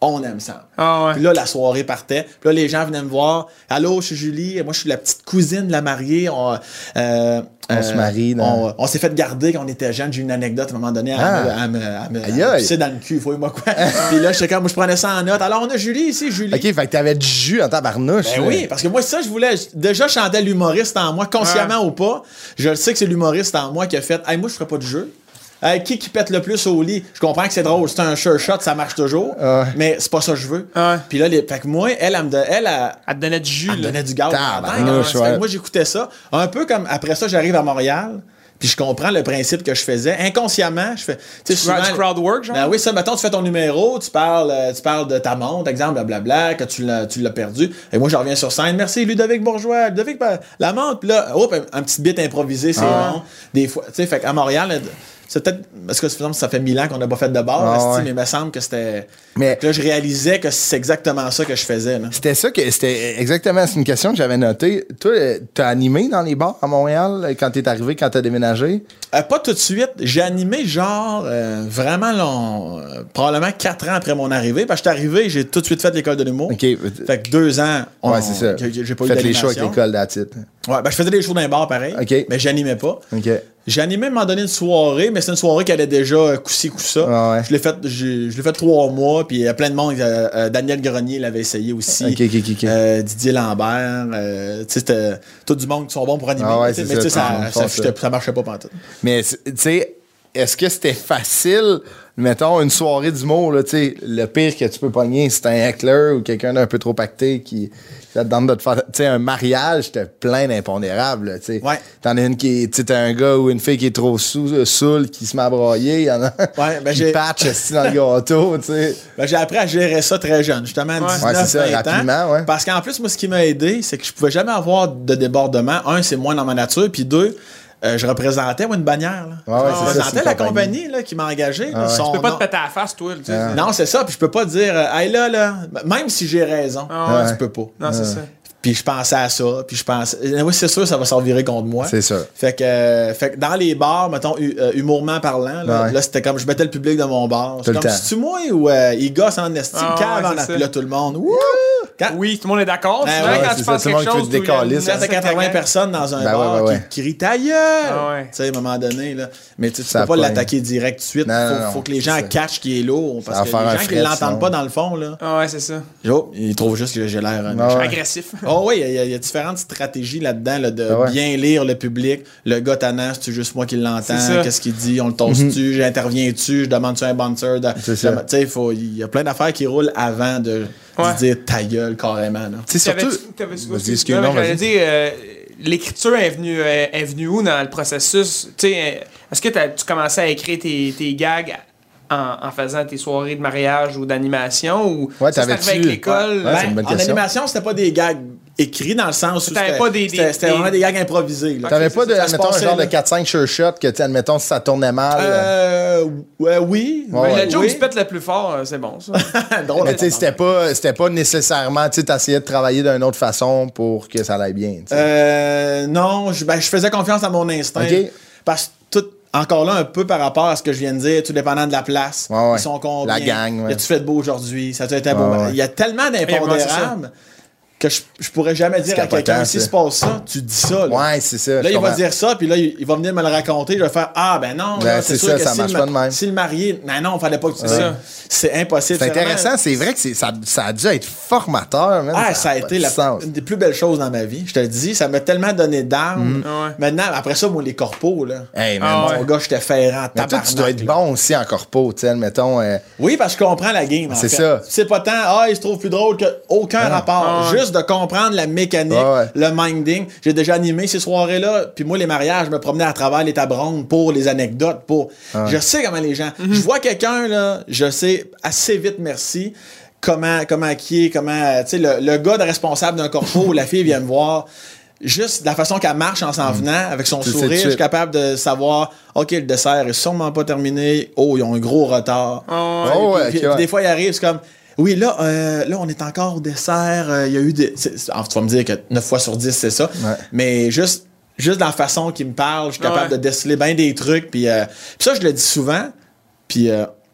on aime ça. Ah ouais. Puis là, la soirée partait. Puis là, les gens venaient me voir. Allô, je suis Julie. Moi, je suis la petite cousine de la mariée. On, euh, On se marie, là. On, on s'est fait garder quand on était jeunes. J'ai eu une anecdote à un moment donné à Ah. me, à me, à me, Aïe, à me aïe. pisser dans le cul, faut moi quoi. Puis là, j'étais comme, moi, je prenais ça en note. Alors, on a Julie ici, Julie. OK, fait que t'avais du jus en tabarnouche. Ben là. oui, parce que moi, ça, je voulais. Déjà, je chantais l'humoriste en moi, consciemment ou pas. Je le sais que c'est l'humoriste en moi qui a fait, hey, moi, je ferais pas de jeu. Hey, qui qui pète le plus au lit? Je comprends que c'est drôle, c'est un sure shot, ça marche toujours. Ouais. Mais c'est pas ça que je veux. Ouais. Puis là, les, fait que moi, elle, elle me don- elle, elle, Elle te donnait du jus, elle me là. donnait du gaz. Tabarnouche, dans la tête. Fait que ouais. Moi, j'écoutais ça. Un peu comme après ça, j'arrive à Montréal. Puis je comprends le principe que je faisais. Inconsciemment, je fais. Tu sais, souvent. Du crowd work, genre? Ben oui, ça, mettons, tu fais ton numéro, tu parles, euh, tu parles de ta montre, exemple, blablabla, que tu l'as, tu l'as perdu. Et moi, je reviens sur scène. Merci, Ludovic Bourgeois. Ludovic, ben, la montre. Puis là, hop, un, un petit bit improvisé, c'est Ah. bon. Des fois, tu sais, fait qu'à Montréal, là, c'est peut-être. Parce que ça fait mille ans qu'on n'a pas fait de bar, Ah, esti, ouais. mais il me semble que c'était. Mais- Là, je réalisais que c'est exactement ça que je faisais, là. C'était ça que c'était exactement, c'est une question que j'avais notée. Toi, euh, t'as animé dans les bars à Montréal euh, quand t'es arrivé, quand t'as déménagé? Euh, pas tout de suite. J'ai animé genre euh, vraiment long, euh, probablement quatre ans après mon arrivée. Parce que j'étais arrivé, j'ai tout de suite fait l'école de l'humour. OK. Fait que deux ans, on, Ouais, c'est ça. j'ai, j'ai pas eu Faites les shows d'animation. avec l'école d'attitude. Ouais, ben je faisais des shows dans les bars pareil, OK. mais j'animais pas. OK. J'ai animé à un moment donné une soirée, mais c'est une soirée qui allait déjà euh, coup-ci, coup-ça. Ah ouais. Je l'ai fait, j'ai- je l'ai fait trois mois, puis il y a plein de monde. euh, euh, Daniel Grenier l'avait essayé aussi. OK, OK, OK. Euh, Didier Lambert. euh, tu sais, c'était tout du monde qui sont bons pour animer. Ah ouais, tu sais, c'est mais tu sais, ça, tout le ça, monde ça, font fitait- ça. ça marchait pas pantoute. Mais, tu sais, est-ce que c'était facile, mettons, une soirée d'humour, là, tu sais, le pire que tu peux pogner, c'est un heckler ou quelqu'un d'un peu trop pacté qui ça te demande de te faire. Tu sais, un mariage, t'as plein d'impondérables, là, tu sais. Ouais. T'en as une qui. Tu sais, t'as un gars ou une fille qui est trop sous, euh, saoul, qui se met à broyer. Il y en a Ouais, ben qui j'ai- patch esti, dans le gâteau, tu sais. Ben, j'ai appris à gérer ça très jeune, justement, dix-neuf, Ouais, c'est ça, vingt ans. rapidement, ouais. Parce qu'en plus, moi, ce qui m'a aidé, c'est que je pouvais jamais avoir de débordement. Un, c'est moins dans ma nature. Puis deux, euh, je représentais moi, une bannière. Là. Ouais, ouais, je c'est ça, représentais c'est une la compagnie. compagnie là, qui m'a engagé. là, Ah ouais. son Tu peux pas nom- te péter à la face, toi. tu sais. Ah. Non, c'est ça. Puis je peux pas dire, euh, hey là, là, même si j'ai raison, Ah ouais. tu peux pas. Non, c'est ça. Puis je pensais à ça, puis je pensais... Oui, c'est sûr, ça va s'en virer contre moi. C'est sûr. Fait que, euh, fait que dans les bars, mettons, hu- euh, humourement parlant, là, Ouais. là, c'était comme, je mettais le public de mon bar. Tout C'est le comme, temps. c'est-tu moi ou euh, il gosse en esti, Ah, cave ouais, en c'est a- ça. puis là, tout le monde, wouh! Quand, Oui, tout le monde est d'accord. Ben Souvent, ouais, quand c'est tu ça, penses tout le quelque monde qui chose, veut te décaler, où il y a ça. une quand t'as quatre-vingts gang. personnes dans un Ben bar ouais, ouais, qui, ouais. qui rient ta gueule! Ah ouais. Tu sais, à un moment donné, là. Mais tu sais, tu Ça peux pas pogne. l'attaquer direct tout de suite. Non, faut, non, non, faut que les gens c'est ça. catchent qu'il est lourd. Parce va que faire un les gens qui fret, l'entendent sinon. pas dans le fond, là, Ah ouais, c'est ça. oh, ils trouvent juste que j'ai l'air un Ah ouais. Agressif. Oh oui, il y, a- il y a différentes stratégies là-dedans là, de Ah ouais. bien lire le public. Le gars tannant, c'est juste moi qui l'entends. C'est ça. Qu'est-ce qu'il dit? On le tosse-tu? J'interviens-tu? Je demande-tu un bouncer? De, Mhm. C'est ça. de- tu sais, il faut- il y a plein d'affaires qui roulent avant de, de Ouais. dire ta gueule carrément. Là. Tu sais, surtout. T'avais-tu- t'avais-tu- Vas-y, excuse- excuse, non, non, mais j'allais vas-y. dire, euh, l'écriture est venue, euh, est venue où dans le processus? Tu sais, euh, est-ce que t'as- tu commençais à écrire tes, tes gags en, en faisant tes soirées de mariage ou d'animation? Ou Ouais, ça, c'est t'avais-tu- arrivé avec l'école? Ouais, c'est une Ben, bonne en question. animation, c'était pas des gags écrits dans le sens où T'avais c'était pas des- c'était- des- c'était des- vraiment des gags improvisés. là. T'avais Ok, pas c'est de, ça, ça se admettons, un passait, genre là. de quatre cinq sure shots que, tu sais, admettons, si ça tournait mal. Euh, ouais, oui. Ouais, Ben, ouais. le joke oui. qui pète le plus fort, euh, c'est bon, ça. Drôle, Mais tu sais, c'était pas, c'était pas nécessairement, tu sais, t'essayais de travailler d'une autre façon pour que ça aille bien, tu sais. Euh, non, je, ben, je faisais confiance à mon instinct. Ok. Parce que tout, encore là, un peu par rapport à ce que je viens de dire, tout dépendant de la place. Ouais, ouais. Ils sont combien? La gang, ouais. Y a-tu fait de beau aujourd'hui? Ça a été beau? Ouais, ouais. Il y a tellement Ouais, d'impondérables que je, je pourrais jamais dire à capotant, quelqu'un, si ça. se passe ça, tu dis ça. Là, Ouais, c'est ça. Là, je il va comprends. dire ça, puis là, il, il va venir me le raconter. Je vais faire Ah, ben non, Ben, là, c'est c'est sûr ça, que ça si, marche le, pas de même. si le marié. Non, non, fallait pas que tu dises Ouais. ça. C'est impossible. C'est vraiment- intéressant, c'est vrai que c'est, ça, ça a dû être formateur, man. Ah, ça a pas été de la, sens. une des plus belles choses dans ma vie. Je te le dis, ça m'a tellement donné d'armes. Ah ouais. Maintenant, après ça, moi, les corpos, là. Hey, man. Ah ouais. Mon gars, j'étais ferrant, Mais toi, tabarnak. tu dois être là. bon aussi en corpo, tu sais, admettons. euh, Oui, parce que je comprends la game. en C'est fait. ça. C'est pas tant, ah, il se trouve plus drôle que aucun Ah. rapport. Ah ouais. Juste de comprendre la mécanique, Ah ouais. le minding. J'ai déjà animé ces soirées-là. Puis moi, les mariages, je me promenais à travers les tables rondes pour les anecdotes. Pour... Ah ouais. Je sais comment les gens. Je vois quelqu'un, là, je sais assez vite, merci. Comment, comment qui est, comment. euh, Tu sais, le, le gars de responsable d'un corpo où la fille vient me voir. Juste la façon qu'elle marche en s'en venant, avec son Tu le sais tout sourire, de je suis suite. capable de savoir, OK, le dessert est sûrement pas terminé. Oh, ils ont un gros retard. Ah ouais. Oh, ouais, Puis- ok, puis ouais. des fois, il arrive, c'est comme, oui, là, euh, là, on est encore au dessert. euh, Il y a eu des. c'est- c'est- alors, tu vas me dire que neuf fois sur dix, c'est ça. Ouais. Mais juste, juste dans la façon qu'il me parle, je suis capable Ouais. de déceler bien des trucs. Puis, euh, puis ça, je le dis souvent. Puis, euh,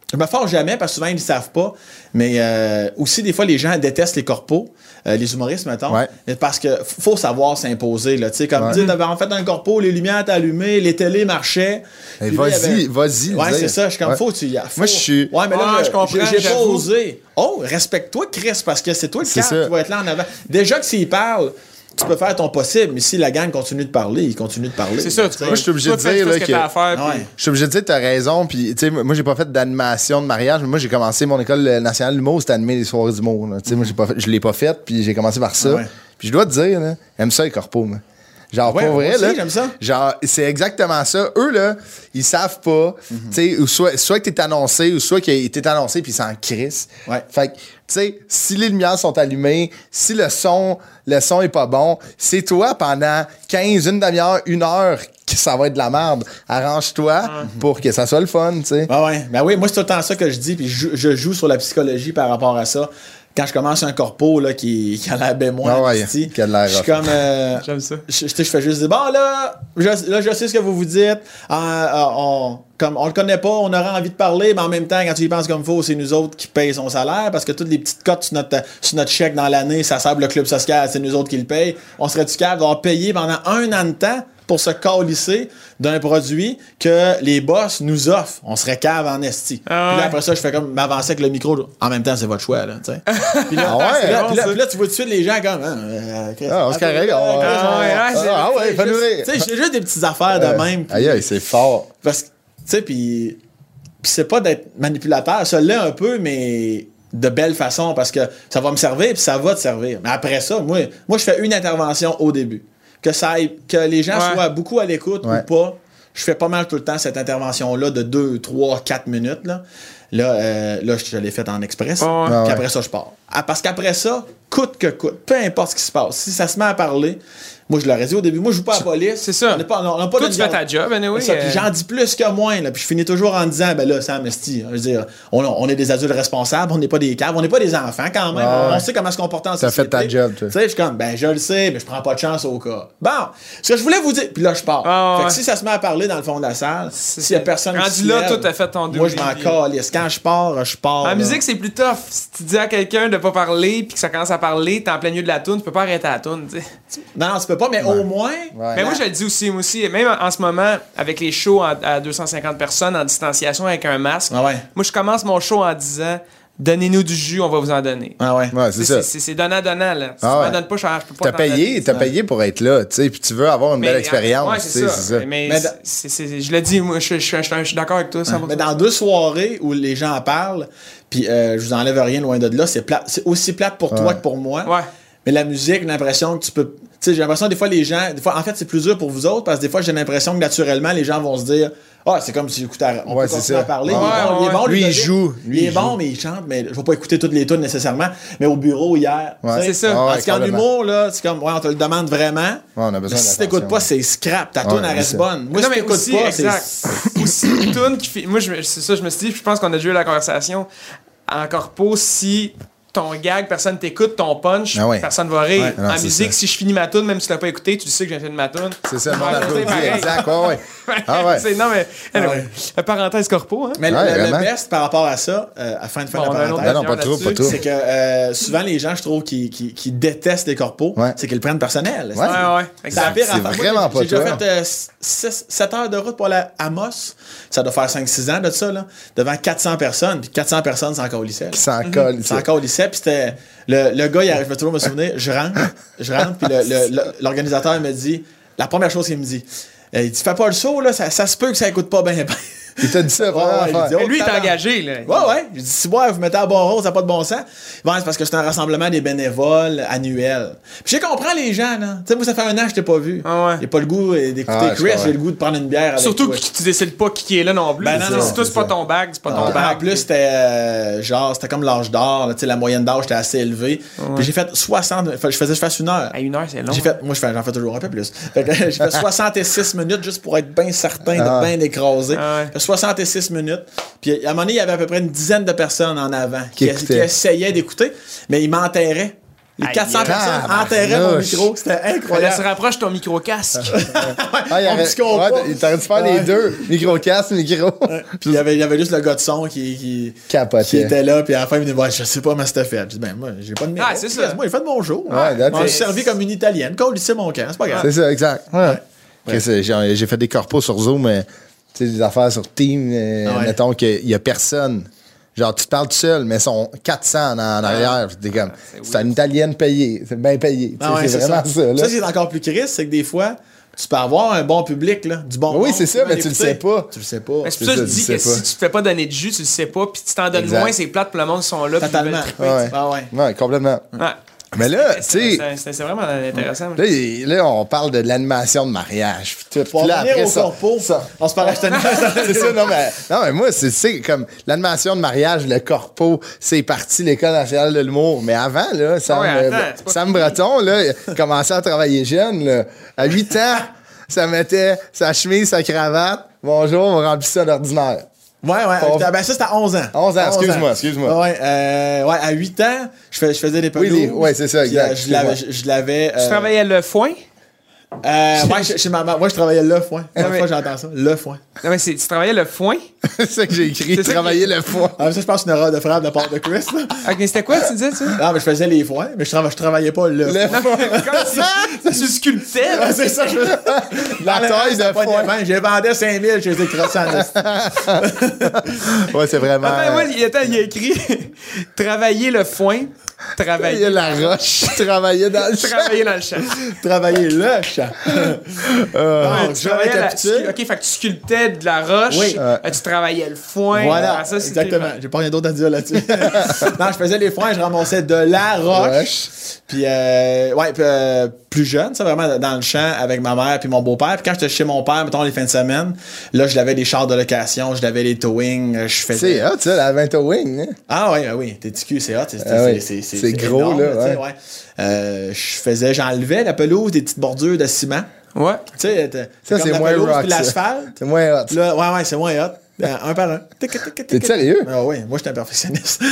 Je me force jamais parce que souvent ils ne savent pas. Mais euh, aussi, des fois, les gens détestent les corpos, euh, les humoristes, mettons. Ouais. Parce que faut savoir s'imposer. Là, comme Ouais. dire, t'avais en fait un corpo, les lumières étaient allumées, les télés marchaient. Hey, Puis là, il y vas-y, avait- vas-y. Ouais, le c'est dire. ça. Je suis comme, Ouais. faut, tu y a- faut. Moi, je suis- Ouais, mais là, Ouais, je- je comprends, j'ai- j'ai pas j'avoue. osé. Oh, respecte-toi, Chris, parce que c'est toi le C'est cap ça. qui va être là en avant. Déjà que s'il parle, tu peux faire ton possible, mais si la gang continue de parler, il continue de parler. C'est ça, tu sais. Moi, je suis obligé toi, de fais- dire, fais là, ce que que- t'as à faire. Ah puis- ouais. Je suis obligé de dire, t'as raison. Puis, tu sais, moi, j'ai pas fait d'animation de mariage, mais moi, j'ai commencé mon école nationale d'humour, c'était animer les soirées d'humour. là. Tu sais, moi, j'ai pas fait, je l'ai pas fait, puis j'ai commencé par ça. Ah ouais. Puis, je dois te dire, là, j'aime ça, les corpos, moi. Genre, Ouais, pour moi vrai, aussi, là. j'aime ça. Genre, c'est exactement ça. Eux, là, ils savent pas. Tu sais, ou soit, soit que t'es annoncé, ou soit qu'il t'est annoncé, puis ils s'en crissent. Ouais. Fait que, tu sais, si les lumières sont allumées, si le son, le son est pas bon, c'est toi pendant quinze, une demi-heure, une heure que ça va être de la merde. Arrange-toi pour que ça soit le fun, tu sais. Ah ouais. Ben oui, moi, c'est tout le temps ça que je dis, puis je, je joue sur la psychologie par rapport à ça. Quand je commence un corpo là, qui, qui a l'air bémoin, Ah ouais, esti, qui a de l'air je suis rough. comme. euh, J'aime ça. Je, je, je fais juste dire, bon, là, je, là, je sais ce que vous vous dites. Euh, euh, on, comme, on le connaît pas, on aurait envie de parler, mais en même temps, quand tu y penses comme il faut, c'est nous autres qui payent son salaire parce que toutes les petites cotes sur notre, sur notre chèque dans l'année, ça sert le club social, c'est nous autres qui le payent. On serait-tu capable d'avoir payé pendant un an de temps pour se calisser d'un produit que les boss nous offrent? On serait cave en esti. Ah ouais. Puis là, après ça, je fais comme m'avancer avec le micro. En même temps, c'est votre choix, là, tu sais. Puis là, Ah ouais, puis là, bon, puis là, ça. puis là, tu vois tout de suite les gens comme. Hein, euh, Chris, Ah, on se carrègue. on- Chris, Ah ouais, Ah, ouais, c'est- ah ouais, fais-nous juste- rire. Tu sais, j'ai juste des petites affaires de Euh, même. puis- Aïe, aïe, c'est fort. Parce que, tu sais, puis puis c'est pas d'être manipulateur, ça l'est un peu, mais de belle façon, parce que ça va me servir, puis ça va te servir. Mais après ça, moi, moi je fais une intervention au début. Que, ça aille- que les gens Ouais. soient beaucoup à l'écoute Ouais. ou pas, je fais pas mal tout le temps cette intervention-là de deux, trois, quatre minutes. Là, là, euh, là je l'ai faite en express, Ouais. puis Ah ouais. après ça, je pars. Ah, parce qu'après ça, coûte que coûte, peu importe ce qui se passe, si ça se met à parler, moi je l'aurais dit au début, moi je joue pas à la police. C'est ça. On n'est pas, on n'a pas Toi, de tu fais ta job, anyway. c'est ça, puis euh, j'en dis plus que moins, là, puis je finis toujours en disant, ben là, Sam Esti, je veux dire, on, on est des adultes responsables, on n'est pas des caves, on n'est pas des enfants quand même, Ah on, ouais. sait comment se comporter en T'as société. fait ta job, toi. Tu sais, je suis comme, ben je le sais, mais je prends pas de chance au cas. Bon, ce que je voulais vous dire, puis là, je pars. Ah fait ouais. que si ça se met à parler dans le fond de la salle, C'est s'il y a ça. personne qui Rendu se là, lève, toi, t'as fait ton moi, je double m'en vie. calisse. Quand je pars, je pars. En là. musique, c'est plus tough. Si tu dis à quelqu'un de pas parler puis que ça commence à parler, t'es en plein milieu de la toune, tu peux pas arrêter la toune, tu sais. Non, non, tu peux pas, mais au moins... Ouais. Mais moi, je le dis aussi, moi aussi, même en, en ce moment, avec les shows en- à deux cent cinquante personnes en distanciation avec un masque, Ah ouais. moi, je commence mon show en disant donnez-nous du jus, on va vous en donner. Ah ouais. Ouais, c'est ça. C'est c'est donnant-donnant, là. Si Ah tu ouais. m'en donnes pas, je, je peux pas T'as t'en payé, donner. t'as payé pour être là, tu sais, puis tu veux avoir une Mais, belle euh, expérience, ouais, tu c'est sais, ça. c'est ça. Mais, Mais c'est- c'est- c'est- je le dis, moi, je, je, je, je, je suis d'accord avec toi. ça va. Mais dans deux soirées où les gens en parlent, puis euh, je vous enlève rien loin de là, c'est plate. C'est aussi plate pour toi Ouais. que pour moi. Ouais. Mais la musique, j'ai l'impression que tu peux. Tu sais, j'ai l'impression que des fois les gens. Des fois, en fait, c'est plus dur pour vous autres parce que des fois, j'ai l'impression que naturellement, les gens vont se dire ah, c'est comme si j'écoutais. On Ouais, peut c'est continuer ça. à parler. Ouais, il est bon, il est ouais. bon, Lui, il Ludovic. joue. Lui, il est il bon, joue. mais il chante. Mais je vais pas écouter toutes les tunes nécessairement. Mais au bureau hier. Ouais. tu sais, C'est ça. Ah ouais, Parce qu'en complètement. humour, là, c'est comme, ouais, on te le demande vraiment. Ouais, on a besoin Mais si d'attention. t'écoutes pas, c'est scrap. Ta Ouais, tune, elle c'est reste ça. bonne. Moi, non, si mais t'écoutes aussi, pas, exact. c'est. Aussi une toune qui fait. Moi, je- c'est ça, je me suis dit, puis je pense qu'on a déjà eu la conversation. En corpo, si ton gag, personne t'écoute, ton punch, Ah ouais. personne va rire. Ouais, non, en c'est musique, ça. si je finis ma tune, même si tu l'as pas écouté, tu sais que j'ai fait de ma tune. C'est ça, le Ouais, monde c'est applaudit, pareil. exact, ouais, ouais. Ah ouais. C'est- non, mais. Anyway, ouais. la parenthèse corpo, hein. Mais le- Ouais, le, le vraiment. best par rapport à ça, euh, afin de faire Bon, on a la un autre parenthèse, Ben non, pas trop, pas trop. c'est que euh, souvent les gens, je trouve, qui, qui, qui détestent les corpos, Ouais. c'est qu'ils le prennent personnel. Ouais. Ouais, ouais. C'est la Exact. pire C'est affaire. Moi, vraiment j'ai- pas J'ai déjà toi. fait euh, sept heures de route pour aller à Amos. Ça doit faire cinq six ans de ça, là, devant quatre cents personnes. Puis quatre cents personnes, c'est encore au lycée. Qui s'en colle, C'est encore au lycée. Puis c'était. Le, le gars, il arrive, je vais toujours me souvenir, je rentre, je rentre, puis le- le- le- l'organisateur me dit, la première chose qu'il me dit, euh, il dit, fais pas le saut, là, ça, ça se peut que ça écoute pas bien. bien. Il t'a dit ça, Ouais, première ouais, il affaire. dit, oh, Mais lui, il est tabarnak. engagé, là. Ouais, ouais. Je dis, si moi, vous mettez à bon rose, ça n'a pas de bon sens. Bon, c'est parce que c'est un rassemblement des bénévoles annuel. Puis je comprends les gens, là. Tu sais, moi, ça fait un an que je t'ai pas vu. Ah ouais. J'ai pas le goût euh, d'écouter Ah ouais, je Chris, comprends. j'ai le goût de prendre une bière avec Surtout toi. que tu décides pas qui est là non plus. Ben non, Si non, toi, c'est c'est pas ça. ton bag, c'est pas ton Ah, bag. en plus, c'était euh, genre, c'était comme l'âge d'or. là, tu sais, la moyenne d'âge était assez élevée. Puis j'ai fait soixante. fait- Je faisais, je fasse une heure. À une heure, c'est long. J'ai fait, moi, je fais- j'en fais toujours un peu plus. Fait que j'ai fait soixante-six minutes juste pour être bien certain de Ah. bien écraser. Ah ouais. Fait soixante-six minutes. Puis à un moment donné, il y avait à peu près une dizaine de personnes en avant qui, Qui écoutaient. qui essayaient d'écouter, mais ils m'enterraient. Les Aïe, quatre cents aïe. personnes Tabarnouche. enterraient mon micro. C'était Fallait se incroyable. rapproche ton micro-casque. Ah, il Mon aurait, petit compas. ouais, il t'aurait dû faire les Ouais. deux. Micro-casque, micro. Puis il y avait, il y avait juste le gars de son qui, qui, Capoté. qui était là. Puis à la fin, il me dit, ouais, je sais pas comment c'était fait. Je dis, ben, moi, j'ai pas de micro. Ah, c'est ça. Moi, j'ai fait de mon show. Ouais, that's On m'a it. servi comme une italienne. Quand on lissait mon camp, c'est pas grave. C'est ça, exact. Ouais. Ouais. Après, c'est- J'ai j'ai fait des corpos sur Zoom, mais tu sais, des affaires sur Team, euh, Ah ouais. mettons qu'il y a personne. Genre, tu te parles tout seul, mais ils sont quatre cents en, en arrière. Puis t'es comme, c'est c'est une italienne payée. C'est bien payé. Tu sais, Ah ouais, c'est vraiment ça. là. Ça, c'est encore plus triste, c'est que des fois, tu peux avoir un bon public, là, du bon Oui, monde c'est qui ça, va mais tu le l'écouter. sais pas. Tu le sais pas. Mais c'est pour C'est ça que je ça, dis tu que sais pas. si tu te fais pas donner de jus, tu le sais pas, puis tu t'en donnes Exact. moins, c'est plate pour le monde qui sont là, puis ils Totalement. veulent triper. Ouais. Ah ouais. Ouais, complètement. Ouais. Mais là, tu C'est- sais, c'est- c'est c'est vraiment intéressant. là, il- là, on parle de l'animation de mariage. Puis tout. Pour Puis là, revenir après au ça, corpo, ça- on se parlait, je tenais c'est ça, non, mais, non, mais moi, c'est, c'est comme l'animation de mariage, le corpo, c'est parti l'École nationale de l'humour. Mais avant, là, Sam, Ah ouais, attends, euh, c'est pas Sam Breton, là, il commençait à travailler jeune, là. À huit ans, ça mettait sa chemise, sa cravate. Bonjour, on remplit ça d'ordinaire. Ouais, ouais. On- Ben, ça, c'était à onze ans. onze ans, excuse-moi, excuse-moi. Ouais, euh, ouais, à huit ans, je, fais, je faisais des Oui, pelouses. les- ouais, c'est ça, Puis, exact, euh, je l'avais. excuse-moi. Je, je l'avais Tu euh, travaillais le foin? euh, ouais, chez, chez ma mère. Moi, je travaillais le foin. Ah, Une mais- fois, j'entends ça. Le foin. Non, mais c'est- tu travaillais le foin? c'est ça que j'ai écrit, C'est ça travailler le foie. Ah, ça, je pense que c'est une erreur de frappe de part de Chris. Là. Ok, c'était quoi, tu disais, ça? Non, mais je faisais les foins, mais je, trava- je travaillais pas le. Le foie. Comme tu sculptais, là. Ouais, c'est ça, je faisais. La taille de foin. J'ai vendu cinq mille, j'ai été crossé en esti. Ouais, c'est vraiment. Attends, moi, il, attends, il a écrit travailler le foin, Il y travailler, a la roche, travailler dans le champ. travailler dans le champ. Travailler le champ. Euh, Donc, Tu je travaillais la- récapitule. Ok, fait que tu sculptais de la roche, Oui. euh, tu travaillais le foin. Voilà, Ah, ça, c'était- exactement. J'ai pas rien d'autre à dire là-dessus. Non, je faisais les foins, je ramassais de la roche. Roche. Puis, euh, ouais, puis, euh, plus jeune, ça, vraiment dans le champ avec ma mère puis mon beau-père. Puis quand j'étais chez mon père, mettons les fins de semaine, là, je l'avais des chars de location, je l'avais les towing, euh, je faisais. C'est hot, ça, la Vento Wing. Hein? Ah oui, oui, t'es T Q, c'est hot. C'est, Ah oui, c'est, c'est, c'est gros, énorme, là, tu sais, ouais. ouais. Euh, je faisais, j'enlevais la pelouse, des petites bordures de ciment. Ouais. Tu sais, t'as- Ça, t'as comme c'est la moins pelouse rock. puis ça. l'asphalte. C'est moins hot. Là, ouais, ouais, c'est moins hot. Ben, un par un. Tic, tic, tic, T'es tic. sérieux? Ah oui, moi, j'étais un perfectionniste.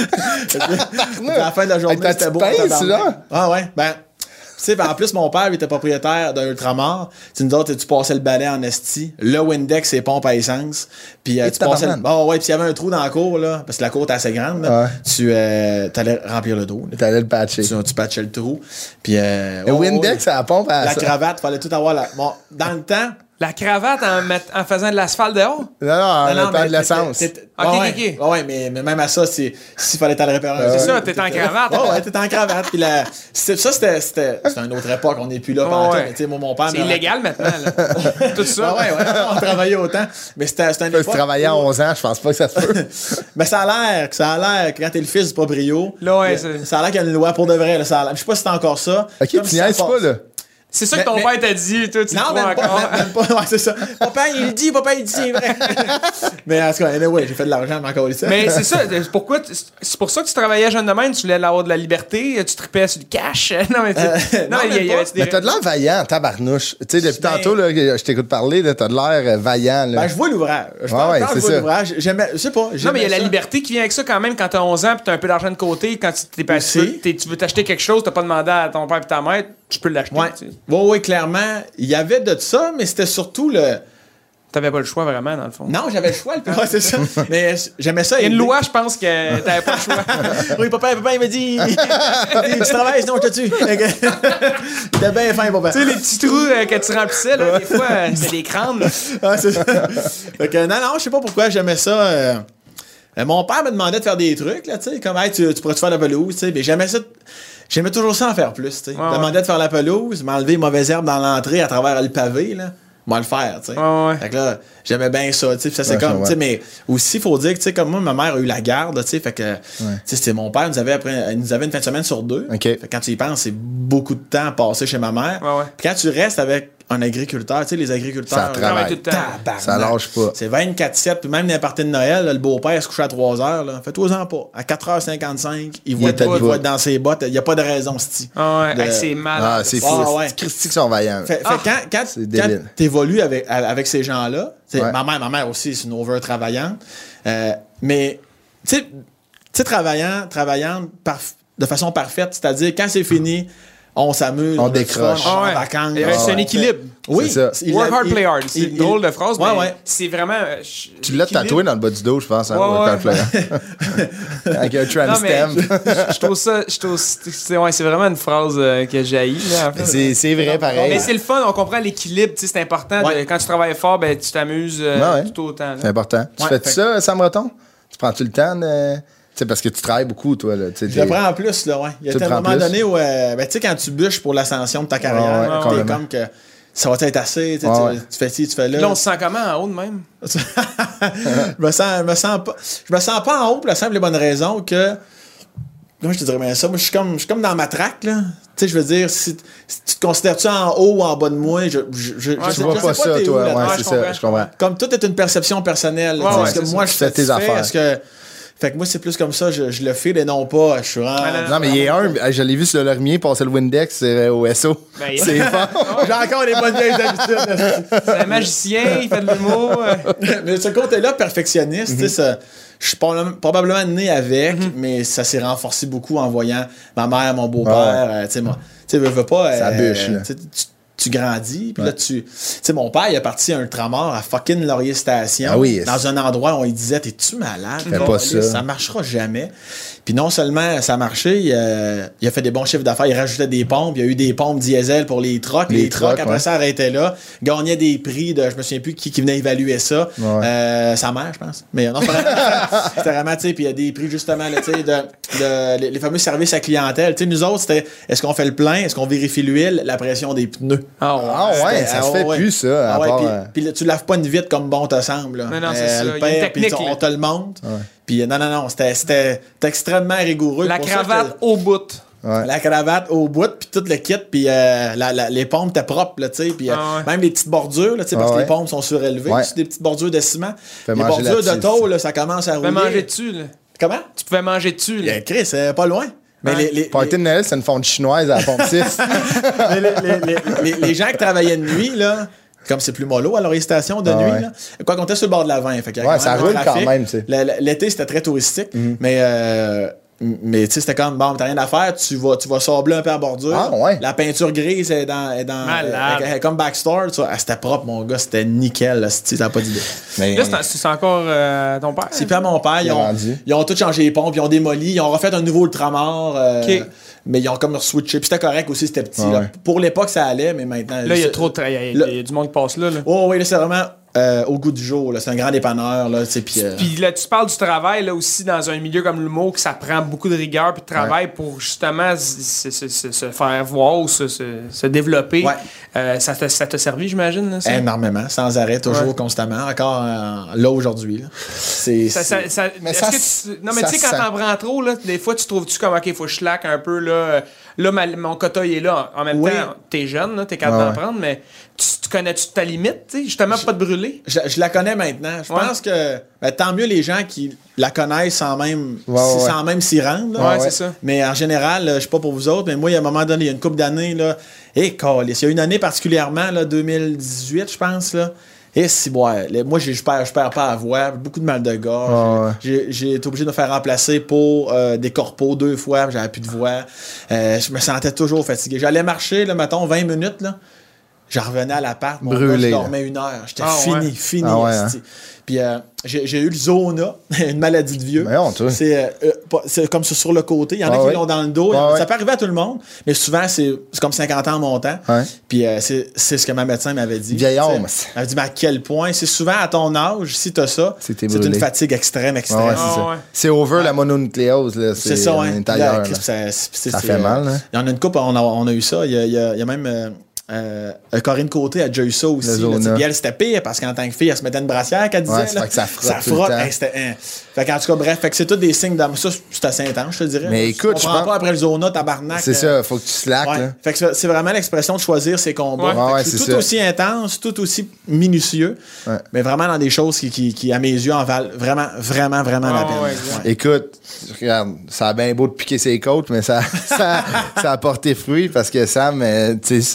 à la fin de la journée, Avec ta c'était petite bon. pince, tabarnak. là? Ah ouais, ben... Tu sais, ben, en plus, mon père, il était propriétaire d'un ultramar. Tu nous autres, tu passais le balai en esti. Le Windex, c'est pompe à essence. Puis, euh, Et tu passais le... tabarnak. Bon, ouais, puis s'il y avait un trou dans la cour, là, parce que la cour était assez grande, là, Ouais. tu euh, allais remplir le dos. là. T'allais le patcher. Tu, tu patchais le trou. Puis, euh, Le oh, Windex, oh, à la pompe à la ça. cravate, fallait tout avoir la... Bon, dans le temps... La cravate en, met- en faisant de l'asphalte dehors? Non, non, en Non, non, mettant mais de l'essence. t'étais- t'étais- Ok, ouais, ok, ouais. ok. Ouais, mais, mais même à ça, c'est s'il fallait t'aller réparer un C'est truc, ça, t'es en cravate. Ouais, ouais, t'es en cravate. Puis la, c'est- ça, c'était, c'était, c'était une autre époque. On n'est plus là. Ouais, pendant ouais. tout, mais tu sais, moi, mon père. C'est me illégal maintenant, là. Tout ça. Ouais, ouais, ouais. On travaillait autant. Mais c'était, c'était une Tu époque. travailler à où- onze ans, je pense pas que ça se peut. Mais ça a l'air, que ça a l'air, que quand t'es le fils du proprio. Là, ouais, euh, c'est- ça a l'air qu'il y a une loi pour de vrai. Là, ça a l'air- je sais pas si c'est encore ça. Ok, Comme tu si ça niaises passe. pas, là. C'est ça que Mais- ton mais- père t'a dit, toi, tu le Non, crois même pas, encore. même, même pas. Ouais, c'est ça. Papa, il le dit, papa, il dit, c'est vrai. Mais en tout cas, anyway, j'ai fait de l'argent, mais encore ça. Mais c'est ça, c'est pourquoi tu- c'est pour ça que tu travaillais jeune de même, tu voulais avoir de la liberté, tu tripais sur le cash. Non, mais tu Euh, non, non, mais il y a- même il y pas. avait des Mais t'as de l'air vaillant, tabarnouche. Tu sais, depuis Ben- tantôt, là, que je t'écoute parler, là, t'as de l'air euh, vaillant, là. Ben, je vois l'ouvrage. Je Ouais, pense ouais, quand je c'est vois ça. l'ouvrage. J'aimais, je sais pas. Non, mais il y a j'aimais la ça. liberté qui vient avec ça quand même quand t'as onze ans pis t'as un peu d'argent de côté. Quand tu, t'es pas, tu, Aussi. veux, t'es- tu veux t'acheter quelque chose, t'as pas demandé à ton père et ta mère, tu peux l'acheter. Ouais. tu sais. Ouais, ouais, clairement. Il y avait de ça, mais c'était surtout le. T'avais pas le choix vraiment, dans le fond. Non, j'avais le choix. Le ouais, c'est ça. Mais j'aimais ça. Il y a une aider. loi, je pense que t'avais pas le choix. Oui, papa, papa, il m'a dit. il dit, tu travailles, sinon je te tue. Fait que- Il était bien fin, papa. Tu sais, les petits trous euh, que tu remplissais, là, des fois, euh, c'était des crânes. Ah, c'est ça. Fait que, non, non, je sais pas pourquoi j'aimais ça. euh, euh, mon père me demandait de faire des trucs, là, tu sais, comme, hey, tu, tu pourrais-tu faire la pelouse, tu sais, mais j'aimais ça. J'aimais toujours ça en faire plus, tu sais. Il Ouais, me demandait de faire la pelouse, m'enlever les mauvaises herbes dans l'entrée à travers le pavé, là. Moi, le faire, tu sais. Ouais, ouais. Fait que là, j'aimais bien ça, tu sais. Puis ça, c'est Ouais, comme, ouais. tu sais, mais aussi, il faut dire que, tu sais, comme moi, ma mère a eu la garde, tu sais. Fait que, tu sais, c'était mon père, nous avait, après, il nous avait une fin de semaine sur deux. OK. Fait que quand tu y penses, c'est beaucoup de temps passé chez ma mère. Ouais, ouais. Puis quand tu restes avec un agriculteur, tu sais, les agriculteurs. Ça Travaille travaille. tout le temps. Tabarnak. Ça lâche pas. C'est vingt-quatre sept, puis même dans les parties de Noël, là, le beau-père se couche à trois heures. Là. Fais-toi-en pas. À quatre heures cinquante-cinq, il va, était être, il debout. va être dans ses bottes. Il n'y a pas de raison, c'ti. Ah ouais, De- hey, c'est malade. Ah, c'est fou. Ah, ouais. C'est Christy qui sont vaillants. Fait, fait Ah, quand, quand, c'est quand débile. t'évolues avec, avec ces gens-là, t'sais, Ouais. ma mère, ma mère aussi, c'est une over-travaillante, euh, mais, tu sais, tu sais, travaillant, travaillante, par, de façon parfaite. C'est-à-dire, quand c'est fini, on s'amuse, On a du décroche. fun, on Ah va ouais. en vacances. Il reste Ah un ouais. équilibre. Oui, C'est ça. il Work a- hard, il- play hard. C'est il- une drôle il- de phrase, Ouais, mais ouais. c'est vraiment. euh, ch- Tu l'as l'équilibre. tatoué dans le bas du dos, je pense, hein, Ouais, Work ouais. Hard, Play Hard. Avec un tramp Non, mais stamp. je je trouve ça. Je trouve, c'est, ouais, c'est vraiment une phrase euh, que j'ai là, en fait. Mais c'est, c'est vrai, pareil. Mais c'est le fun, on comprend l'équilibre, tu sais, c'est important. de- Ouais. quand tu travailles fort, ben, tu t'amuses euh, Ouais, ouais. tout autant. là. C'est important. Tu Ouais, fais fait- ça, Sam Breton? Tu prends-tu le temps de... Tu sais, parce que tu travailles beaucoup, toi, là. Tu sais, Je t'es- le prends en plus, là, ouais. Il y a Tu le un prends moment plus? donné où, euh, ben, tu sais, quand tu bûches pour l'ascension de ta Ouais, carrière, ouais, t'es complètement. comme que ça va être assez, tu sais, Ouais, tu- ouais. tu fais ci, tu fais là. Là, on se sent comment en haut de même? je me sens, je me sens pas, je me sens pas en haut pour la simple et bonne raison que, comment je te dirais bien ça, moi, je suis comme, je suis comme dans ma traque, là. Tu sais, je veux dire, si, si tu te considères-tu en haut ou en bas de moi, je, je, je, Ouais, je tu sais, vois je pas sais ça, t'es où, toi. là-dedans. Ouais, Ouais, c'est je ça, comprends, je comprends. Comme tout est une perception personnelle. Ouais, tu sais, ouais, est-ce que c'est moi, ça. je Tu fais fais tes tes affaires. Est-ce que. Fait que moi, c'est plus comme ça, je, je le fais et non pas. Je suis vraiment. Ouais, non, Non, mais il est un. Je l'ai vu sur le Lormier passer le Windex euh, au S O. Ben, il- C'est fort. J'ai encore les bonnes vieilles habitudes. C'est un magicien, il fait de l'humour. euh. Mais ce côté-là, perfectionniste, tu sais, ça- je suis probablement- probablement né avec, mais ça s'est renforcé beaucoup en voyant ma mère, mon beau-père, euh, tu sais, moi. Tu sais, veux, veux pas. Ça euh, bûche, là. tu sais, tu- tu grandis, puis là, tu... Tu sais, mon père, il est parti à Ultramar à fucking Laurier Station. Ah oui, dans un endroit où on lui disait, t'es-tu malade? Fais pas Câlisse, ça. Ça marchera jamais. Puis non seulement ça a marché, il, euh, il a fait des bons chiffres d'affaires, il rajoutait des pompes, il y a eu des pompes diesel pour les trucks. Les, Les trucks, trucks, après ouais. ça, arrêtaient là. Gagnait des prix de, je me souviens plus qui, qui venait évaluer ça. Ouais. Euh, sa mère, je pense. Mais non, c'était vraiment, c'était vraiment, tu sais, puis il y a des prix justement, là, tu sais, de, de, les, les fameux services à clientèle. Tu sais, nous autres, c'était, est-ce qu'on fait le plein, est-ce qu'on vérifie l'huile, la pression des pneus. Ah, ouais. Ah ouais, C'était- ça se ah fait ouais. plus, ça. à Ah ouais, part, puis, euh, puis là, tu laves pas une vitre comme bon te semble. Là. Non, non, c'est ça. Elle Il y a une perd, puis technique, tu- là. on te le montre. Puis non, non, non, c'était, c'était, c'était extrêmement rigoureux. La Pour ça cravate que- au bout. ouais. La cravate au bout, puis tout le kit, puis euh, la- la- les pompes étaient propres, là, tu sais, puis euh, Ah ouais. même les petites bordures, là, tu sais, Ah parce que ouais. les pompes sont surélevées, Ouais. c'est des petites bordures de ciment. Fais Les manger bordures de là-dessus. tôle, là, ça commence à Tu pouvais rouler. manger dessus, là. Comment? Tu pouvais manger dessus, là. Bien, Chris, c'est pas loin. Mais Ouais. les, les, Party de Noël, c'est une fonte chinoise à la pompe six. les, les- les- les- les- les gens qui travaillaient de nuit, là, comme c'est plus mollo à leur station de Ah nuit, ouais. là, quoi qu'on était sur le bord de la vingt. Fait qu'il y a Ouais, quand ça même roule un quand trafic. même, tu sais. Le- le- L'été, c'était très touristique, mais euh, mais tu sais, c'était comme, bon, t'as rien à faire, tu vas, tu vas sabler un peu à bordure. Ah, ouais. La peinture grise est dans. Est dans Malade. elle- elle est comme Backstore, tu vois. Ah, c'était propre, mon gars, c'était nickel, là, si t'as pas d'idée. Mais Là, c'est, c'est encore euh, ton père. C'est puis à mon père, ils Il a ont, vendu. ils ont tout changé les pompes, ils ont démoli, ils ont refait un nouveau Ultramar. euh, Ok. Mais ils ont comme switché. Puis c'était correct aussi, c'était petit. Ah là. ouais. Pour l'époque, ça allait, mais maintenant. Là, il y a c'est- trop de tra- il y a- Là- il y a du monde qui passe là. là. Oh oui, là, c'est vraiment euh, au goût du jour. Là. C'est un grand dépanneur. Là, tu sais, puis, euh, Puis là, tu parles du travail, là, aussi, dans un milieu comme l'humour, que ça prend beaucoup de rigueur puis de travail pour, justement, se, se- se- se faire voir ou se, se, se développer. Ouais. Euh, ça, t'a, ça t'a servi, j'imagine, là, ça? énormément, sans arrêt, toujours, Ouais. constamment. Encore euh, là, aujourd'hui. Là. C'est, Ça, ça, c'est- ça- Mais est-ce ça que s- tu- non, mais ça tu sais, quand sent. t'en prends trop, là, des fois, tu trouves-tu comme, OK, faut que je slack un peu, là. euh, Là, ma- mon quota, il est là. En même Oui. temps, t'es jeune, là, t'es capable Ouais, d'en ouais. prendre, mais tu, tu connais-tu ta limite, tu sais, justement, pour pas te brûler? Je, je la connais maintenant. Je Ouais. pense que ben, tant mieux les gens qui la connaissent sans même, Ouais, ouais, sans même s'y rendre. là. Ouais, ouais. c'est ça. Mais en général, euh, je sais pas pour vous autres, mais moi, il y a un moment donné, il y a une couple d'années, là, et câlisse, il y a une année particulièrement, là, deux mille dix-huit, je pense, là. Et si, ouais, les- moi, j'ai- je perds, je perds pas à voix, beaucoup de mal de gorge. Ah ouais. J'ai j'ai été obligé de me faire remplacer pour euh, des corpos deux fois, j'avais plus de voix. Euh, je me sentais toujours fatigué. J'allais marcher, là, mettons, vingt minutes, là. J'en revenais à l'appart, mon Brûlé, gars, je là. dormais une heure. J'étais Ah, fini, ouais. fini. Ah, ouais, esti. Puis euh, j'ai j'ai eu le zona, une maladie de vieux. Voyons, toi. C'est euh, euh, pas- c'est comme ça sur le côté. Il y en a Ah, qui ouais. l'ont dans le dos. Ah, ouais. Ça peut arriver à tout le monde, mais souvent, c'est c'est comme cinquante ans en montant. Ouais. Puis euh, c'est c'est ce que ma médecin m'avait dit. Vieil homme. Tu sais, Elle m'a dit, mais à quel point, c'est souvent à ton âge, si t'as ça, C'est c'est que t'es brûlé. une fatigue extrême, Ouais, extrême. ouais, Ah, c'est ouais. ça. C'est over la mononucléose, là. C'est ça, on ouais. est Puis ailleurs, là, là. Chris, ça, c'est- c'est- Ça c'est, fait euh, mal, hein. Il y en a une couple, on a, on a eu ça. Il y a, il y a- il y a même euh, euh, Corinne Côté à Joyce aussi. Le Là, zona. tu sais, puis elle, c'était pire parce qu'en tant que fille, elle se mettait une brassière qu'elle disait. Ouais, ça là. fait que ça frotte Ça tout le frotte. temps. Hey, c'était, hein. Fait qu'en tout cas, bref, fait que c'est tous des signes d'âme. Ça, c'est assez intense, je te dirais. Mais là. écoute, Tu je comprends pense- pas après le zona, tabarnak. C'est euh, ça, faut que tu slack, Ouais. là. Fait que c'est- c'est vraiment l'expression de choisir ses combats. Ouais. Fait Ouais, que ouais, c'est c'est tout ça. aussi intense, tout aussi minutieux, Ouais. mais vraiment dans des choses qui, qui, qui, à mes yeux, en valent vraiment, vraiment, vraiment la Ah, peine. ouais, Ouais. Écoute, regarde, ça a bien beau de piquer ses côtes, mais ça, ça, ça a porté fruit parce que Sam, euh, tu sais, c'est, euh,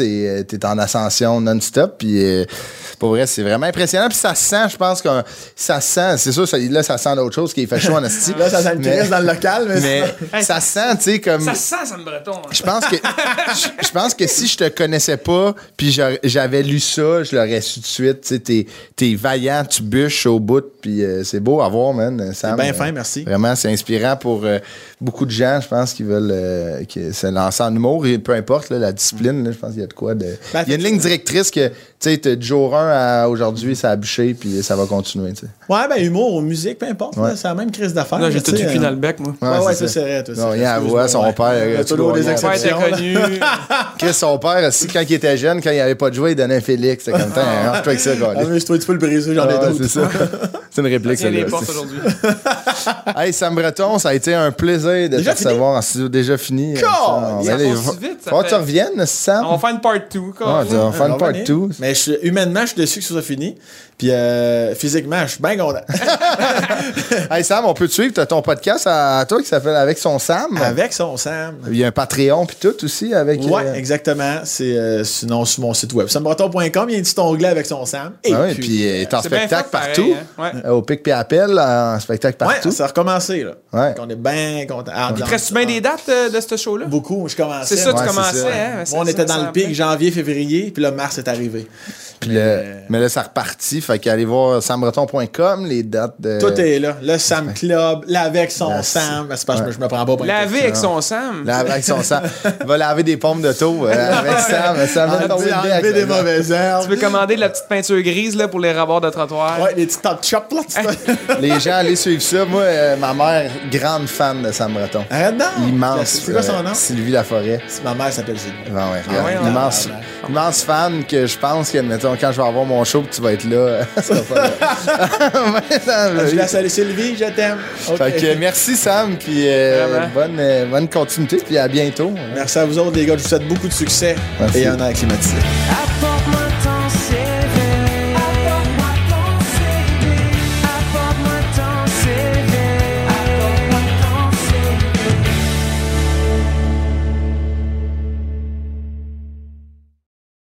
euh, t'es en ascension non-stop. Puis euh, pour vrai, c'est vraiment impressionnant. Puis ça se sent, je pense que ça se sent. C'est sûr, ça, là, ça sent d'autre chose qui fait chaud en esti. Là, ça sent le Mais- Chris dans le local, mais, Mais ça se sent, tu sais, comme. Ça se sent, Sam Breton. hein. Je pense que je, je pense que si je te connaissais pas puis j'a- j'avais lu ça, je l'aurais su tout de suite. Tu sais, t'es, t'es vaillant, tu bûches au bout, puis euh, c'est beau à voir, man. Sam, bien euh, fin, merci. Vraiment, c'est inspirant pour euh, beaucoup de gens, je pense, qui veulent euh, qui se lancer en humour et peu importe là, la discipline. Là, je pense qu'il y a de quoi de. Ben, Il y a une ligne directrice que tu sais, t'as du jour un à aujourd'hui, ça a bûché puis ça va continuer. Tu sais. Ouais, ben humour ou musique, peu importe. Ouais. là, c'est la même crise d'affaires. Là, j'ai là, tout tu du sais, cul euh, dans le bec, moi. Ouais, ouais, c'est ça, c'est vrai. toi, Non, c'est- rien à excuse-moi, voir, son ouais. père. Il y a euh, toujours tu des dois voir. Père était exceptions. là. connu. Chris, son père aussi, quand il était jeune, quand il avait pas de jouet, il donnait un Félix. C'était comme ça, arrange-toi avec ça, quoi. Ah, mais toi, tu peux le briser, j'en ai Ah, ouais, d'autres. c'est ça. C'est une réplique, Tiens les celle-là. portes aujourd'hui. Hey, Sam Breton, ça a été un plaisir de Déjà te recevoir en studio. Déjà fini. Cool! Euh, Ça ben, passe il si vite, ça faut que tu fait- reviennes, Sam. On va faire une part deux, quoi. Ouais, tu vas faire une On va part revenir. deux. Mais je suis- humainement, je suis déçu que ça soit fini. Puis euh, physiquement, je suis bien content. Hey, Sam, on peut te suivre. Tu as ton podcast à, à toi qui s'appelle Avec son Sam. Avec son Sam. Il y a un Patreon puis tout aussi avec. Ouais, euh, exactement. C'est euh, sinon sur mon site web. sambraton point com, il y a un petit onglet avec son Sam. Et ah ouais, puis, puis euh, t'es en C'est bien spectacle fait, pareil, partout. hein. Ouais. Euh, Au Pic puis Appel, en spectacle ouais, partout. ça a recommencé, là. Ouais. Donc, on est bien content. Ah, Il te dans- reste bien des dates euh, de ce show-là? Beaucoup, je commençais. C'est ça, Ouais, tu c'est commençais, ça. hein? Moi, Ça- on ça était dans le semblait. pic janvier, février, puis là, mars est arrivé. Puis le- mais là, ça repartit. Fait qu'allez voir sambraton point com, les dates de. Tout est là. Le Sam Club, l'avec son Là, Sam. C'est parce que ouais. je me prends pas pour un Laver avec son Sam. Laver avec son Sam. Il va laver des pommes d'auto euh, avec Sam. Sam vient de tomber Enlever, dedans avec enlever des la- mauvaises Tu herbes. peux commander de la petite peinture grise là, pour les rabords de trottoir. Ouais, les petits top chops, là. tu- Les gens, allez suivre ça. Moi, euh, ma mère, grande fan de Sam Breton. Arrête donc. Immense. C'est quoi son euh, nom? Sylvie Laforêt. Ma mère s'appelle Sylvie. Bon, ouais, regarde, ouais, ouais, immense, ouais. immense fan que je pense que, mettons, quand je vais avoir mon show, que tu vas être là, ça va pas là. Ouais, ça, Je la salue Sylvie, je t'aime. OK. Fait que merci Sam, puis euh, Vraiment. bonne, euh, bonne continuité, puis à bientôt. Merci à vous autres, les gars. Je vous souhaite beaucoup de succès Merci. et un air climatisé. Apporte